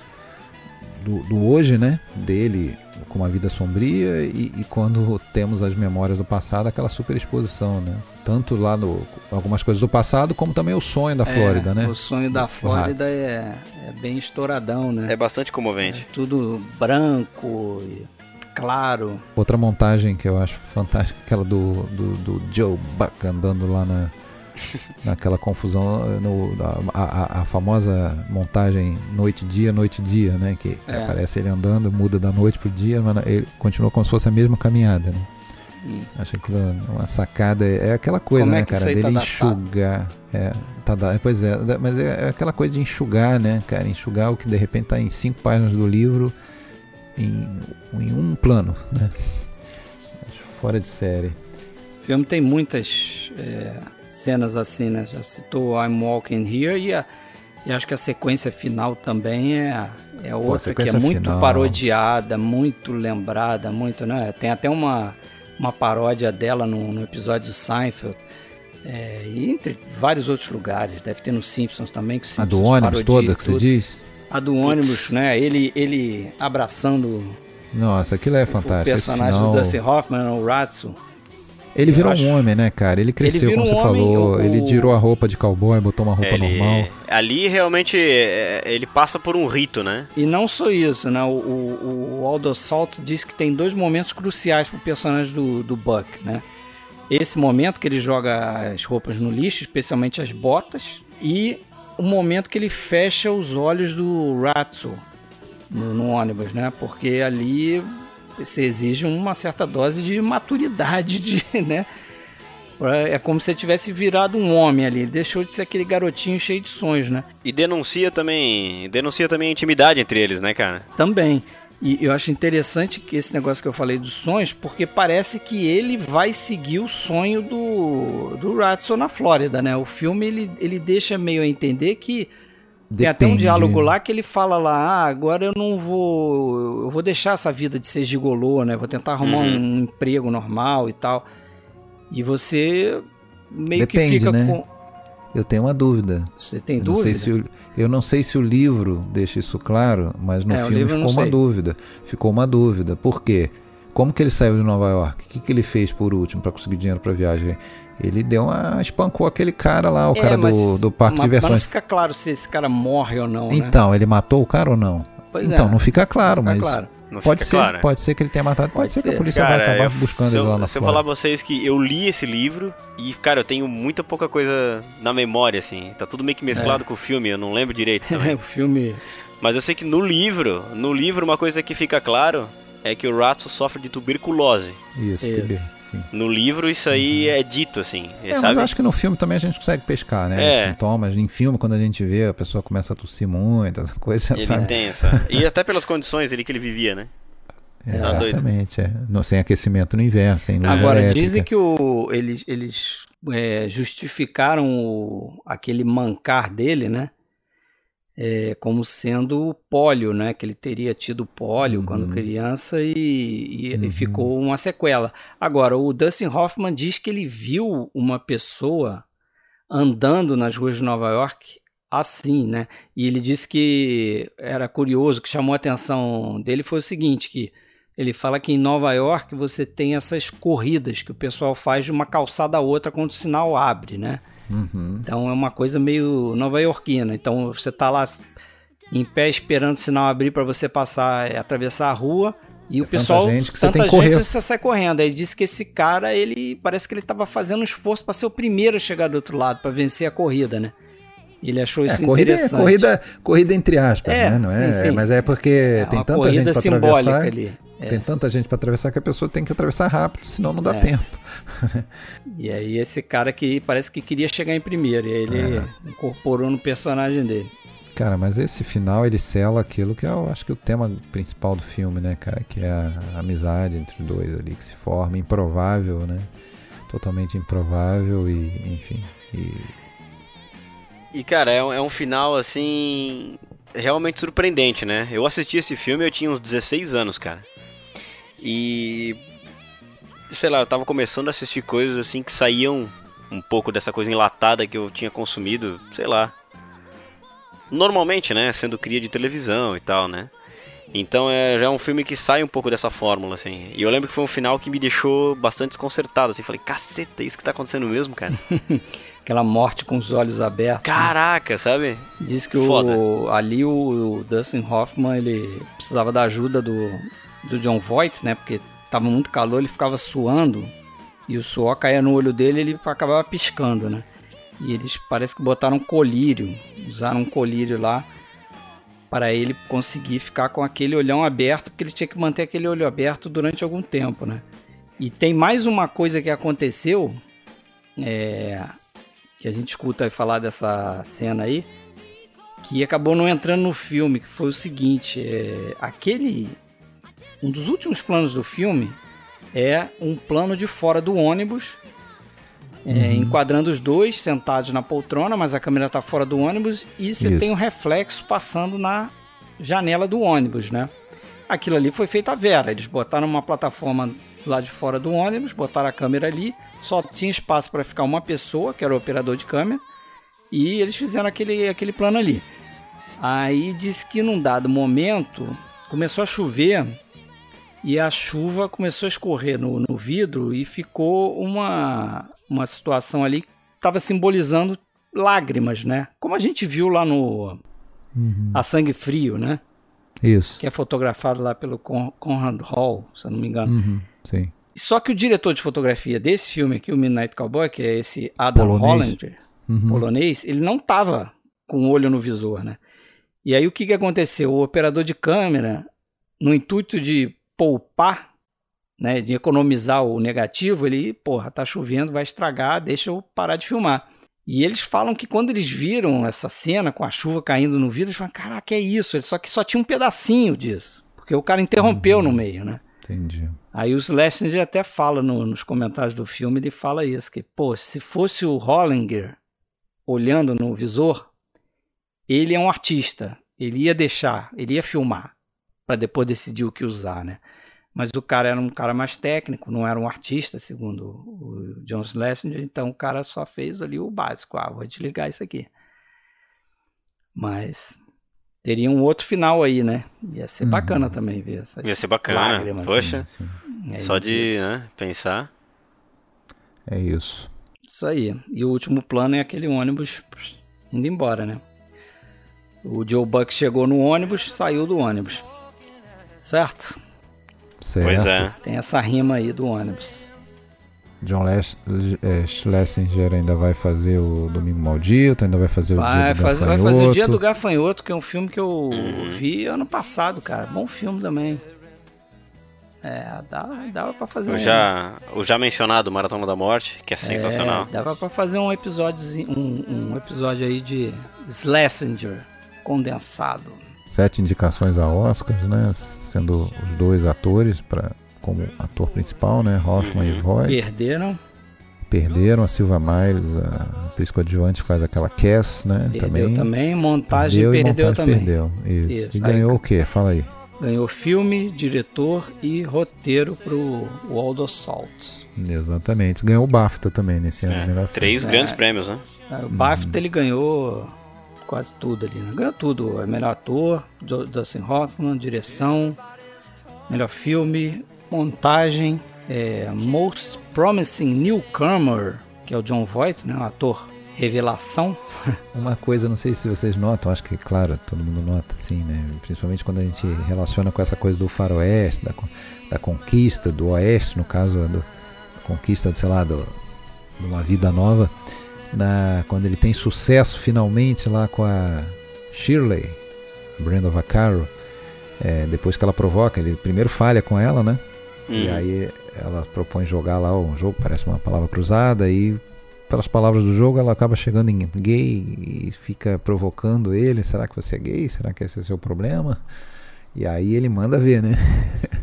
hoje, né, dele com uma vida sombria e quando temos as memórias do passado, aquela superexposição, né? Tanto lá algumas coisas do passado, como também o sonho da Flórida, né? O sonho da Flórida é bem estouradão, né? É bastante comovente. Tudo branco e claro. Outra montagem que eu acho fantástica, aquela do Joe Buck andando lá naquela confusão, a famosa montagem noite-dia, né? Que aparece ele andando, muda da noite pro dia, mas ele continua como se fosse a mesma caminhada, né? Acho aquilo uma sacada, aquela coisa, né, cara, dele enxugar. Pois é, mas é aquela coisa de enxugar, né, cara, enxugar o que de repente tá em 5 páginas do livro em um plano, né? Acho fora de série. O filme tem muitas cenas assim, né? Já citou I'm Walking Here e acho que a sequência final também é outra que é muito parodiada, muito lembrada, muito, né? Tem até uma paródia dela no episódio do Seinfeld, e entre vários outros lugares, deve ter nos Simpsons também, que a do ônibus toda que você diz? A do ônibus, né? Ele abraçando. Nossa, aquilo é fantástico. O personagem do Dustin Hoffman, o Ratso. Ele virou um homem, né, cara? Ele cresceu, como você falou. Ele tirou a roupa de cowboy, botou uma roupa normal. Ali, realmente, ele passa por um rito, né? E não só isso, né? O Aldo Salt diz que tem 2 momentos cruciais pro personagem do Buck, né? Esse momento que ele joga as roupas no lixo, especialmente as botas, e o momento que ele fecha os olhos do Ratso no ônibus, né? Porque ali você exige uma certa dose de maturidade, né? É como se ele tivesse virado um homem ali. Ele deixou de ser aquele garotinho cheio de sonhos, né? E denuncia também a intimidade entre eles, né, cara? Também. E eu acho interessante que esse negócio que eu falei dos sonhos, porque parece que ele vai seguir o sonho do Ratso na Flórida, né? O filme, ele deixa meio a entender que tem até um diálogo lá que ele fala lá, agora eu vou deixar essa vida de ser gigolô, né? Vou tentar arrumar um emprego normal e tal. E você meio que fica, né? Com... Eu tenho uma dúvida. Você tem dúvida? Eu não sei se o livro deixa isso claro, mas no filme ficou uma dúvida. Ficou uma dúvida. Por quê? Como que ele saiu de Nova York? O que ele fez por último para conseguir dinheiro para viagem? Ele espancou aquele cara lá, o cara do parque de diversões. Mas não fica claro se esse cara morre ou não, então, né? Ele matou o cara ou não? Pois então, não fica claro, mas... Claro. Pode ser que ele tenha matado, pode ser que a polícia vai acabar buscando ele lá na Flórida. Se eu falar pra vocês que eu li esse livro e, cara, eu tenho muita pouca coisa na memória, assim. Tá tudo meio que mesclado com o filme, eu não lembro direito também. O filme... Mas eu sei que no livro uma coisa que fica claro é que o Ratso sofre de tuberculose. Isso. Sim. No livro isso aí é dito, assim. Sabe? Mas eu acho que no filme também a gente consegue pescar, né? Os sintomas. Em filme, quando a gente vê, a pessoa começa a tossir muito, essa coisa, já sabe. Tem essa. E até pelas condições que ele vivia, né? Exatamente, sem aquecimento no inverno, sem luz Agora, elétrica. dizem que eles justificaram aquele mancar dele, né? Como sendo pólio, né? Que ele teria tido pólio quando criança e ficou uma sequela. Agora, o Dustin Hoffman diz que ele viu uma pessoa andando nas ruas de Nova York assim, né? E ele disse que era curioso, que chamou a atenção dele foi o seguinte, que ele fala que em Nova York você tem essas corridas que o pessoal faz de uma calçada a outra quando o sinal abre, né? Então é uma coisa meio nova-iorquina. Então você tá lá em pé esperando o sinal abrir para você passar, atravessar a rua e o pessoal, tanta gente você sai correndo. Aí ele disse que esse cara, ele parece que ele estava fazendo um esforço para ser o primeiro a chegar do outro lado, para vencer a corrida, né? Ele achou isso interessante. Corrida entre aspas, né? Não sim. Mas é porque tem tanta gente para atravessar. Ali. Tem tanta gente para atravessar que a pessoa tem que atravessar rápido, senão não dá tempo. E aí esse cara que parece que queria chegar em primeiro, e aí ele incorporou no personagem dele. Cara, mas esse final ele sela aquilo que eu acho que é o tema principal do filme, né, cara? Que é a amizade entre os dois ali que se forma, improvável, né? Totalmente improvável e, enfim... E cara, é um final assim realmente surpreendente, né? Eu assisti esse filme, eu tinha uns 16 anos, cara. E... sei lá, eu tava começando a assistir coisas assim que saíam um pouco dessa coisa enlatada que eu tinha consumido, sei lá. Normalmente, né? Sendo cria de televisão e tal, né? Então já é um filme que sai um pouco dessa fórmula, assim. E eu lembro que foi um final que me deixou bastante desconcertado, assim. Falei, caceta, é isso que tá acontecendo mesmo, cara? Aquela morte com os olhos abertos. Caraca, né? Sabe? Diz que ali o Dustin Hoffman, ele precisava da ajuda do Jon Voight, né? Porque tava muito calor, ele ficava suando. E o suor caía no olho dele e ele acabava piscando, né? E eles parece que botaram colírio. Usaram um colírio lá para ele conseguir ficar com aquele olhão aberto, porque ele tinha que manter aquele olho aberto durante algum tempo, né? E tem mais uma coisa que aconteceu, que a gente escuta falar dessa cena aí, que acabou não entrando no filme, que foi o seguinte, um dos últimos planos do filme é um plano de fora do ônibus, enquadrando os dois sentados na poltrona, mas a câmera está fora do ônibus e você tem um reflexo passando na janela do ônibus, né? Aquilo ali foi feito à vera, eles botaram uma plataforma lá de fora do ônibus, botaram a câmera ali, só tinha espaço para ficar uma pessoa, que era o operador de câmera, e eles fizeram aquele plano ali. Aí disse que num dado momento começou a chover e a chuva começou a escorrer no vidro e ficou uma situação ali que estava simbolizando lágrimas, né? Como a gente viu lá no A Sangue Frio, né? Isso. Que é fotografado lá pelo Conrad Hall, se eu não me engano. Sim. Só que o diretor de fotografia desse filme aqui, o Midnight Cowboy, que é esse Adam Hollander, polonês, ele não estava com o olho no visor, né? E aí o que aconteceu? O operador de câmera, no intuito de poupar, né, de economizar o negativo, ele, tá chovendo, vai estragar, deixa eu parar de filmar. E eles falam que quando eles viram essa cena com a chuva caindo no vidro, eles falam, caraca, é isso? Só que só tinha um pedacinho disso, porque o cara interrompeu no meio, né? Entendi. Aí o Schlesinger até fala nos comentários do filme, ele fala isso, que, se fosse o Hollinger olhando no visor, ele é um artista, ele ia filmar, para depois decidir o que usar, né? Mas o cara era um cara mais técnico, não era um artista, segundo o John Schlesinger, então o cara só fez ali o básico, vou desligar isso aqui. Mas teria um outro final aí, né? Ia ser bacana também ver essas Ia ser bacana, lágrimas. poxa, Sim. só de pensar. É isso. Isso aí. E o último plano é aquele ônibus indo embora, né? O Joe Buck chegou no ônibus, saiu do ônibus. Certo? Certo. Pois é. Tem essa rima aí do ônibus. John Schlesinger ainda vai fazer o Domingo Maldito, ainda vai fazer o Dia do Gafanhoto. Vai fazer o Dia do Gafanhoto, que é um filme que eu vi ano passado, cara. Bom filme também. Dava pra fazer o já mencionado Maratona da Morte, que é sensacional. Dava pra fazer um episódio aí de Schlesinger condensado. 7 indicações a Oscars, né? Sendo os 2 atores como ator principal, né? Hoffman e Voight. Perderam. A Silva Myers, a atriz coadjuvante, faz aquela Cass, né? Perdeu também. Montagem perdeu também. Isso. E ganhou o quê? Fala aí. Ganhou filme, diretor e roteiro pro Waldo Salt. Exatamente. Ganhou o BAFTA também nesse ano. Melhor 3 grandes prêmios, né? O BAFTA ele ganhou quase tudo ali, né? Ganhou tudo. Melhor ator, Dustin Hoffman, direção, melhor filme, montagem, Most Promising Newcomer, que é o Jon Voight, né? Um ator revelação. Uma coisa, não sei se vocês notam, acho que, claro, todo mundo nota, assim, né? Principalmente quando a gente relaciona com essa coisa do faroeste, da conquista, do oeste, no caso, da conquista, sei lá, de uma vida nova, quando ele tem sucesso finalmente lá com a Shirley, Brenda Vaccaro, depois que ela provoca, ele primeiro falha com ela, né? E aí ela propõe jogar lá um jogo, parece uma palavra cruzada, e pelas palavras do jogo ela acaba chegando em gay e fica provocando ele, será que você é gay? Será que esse é o seu problema? E aí ele manda ver, né?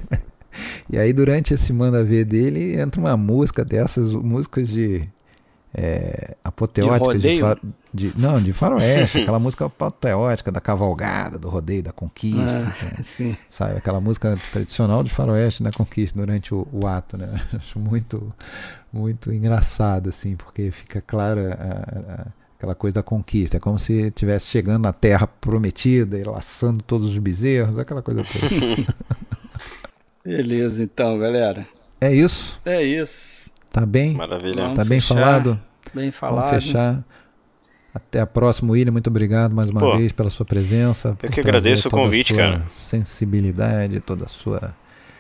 E aí durante esse manda ver dele entra uma música dessas músicas de apoteótica De rodeio? de faroeste, aquela música apoteótica da cavalgada, do rodeio, da conquista, sim. sabe? Aquela música tradicional de faroeste da conquista durante o ato, né? Acho muito, muito engraçado, assim, porque fica clara aquela coisa da conquista. É como se estivesse chegando na terra prometida e laçando todos os bezerros, aquela coisa toda. Beleza, então, galera. É isso. É isso. Tá bem? Maravilha. Tá bem falado? Bem falado. Vamos fechar. Até a próxima, William. Muito obrigado mais uma vez pela sua presença. Eu que agradeço o convite, toda a sua cara. sensibilidade, toda a sua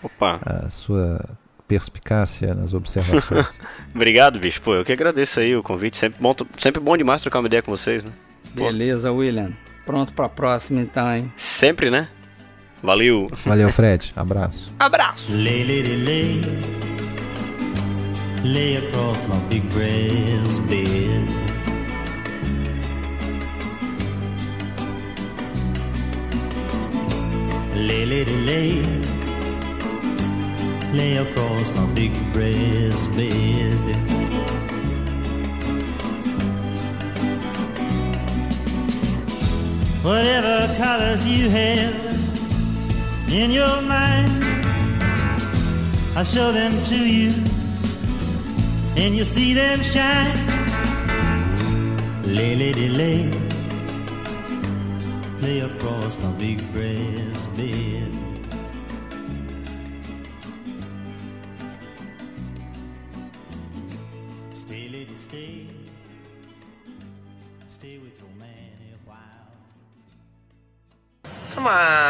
perspicácia nas observações. Obrigado, bicho. Pô, eu que agradeço aí o convite. Sempre bom demais trocar uma ideia com vocês, né? Pô. Beleza, William. Pronto pra próxima, então, hein? Sempre, né? Valeu. Valeu, Fred. Abraço. Abraço. Lay, lady, lay, lay across my big brass bed. Lay, lady, lay across my big brass bed. Whatever colors you have in your mind, I'll show them to you, and you'll see them shine. Lay, lady, lay across my big brass bed. Stay, lady, stay with your man a while. Come on.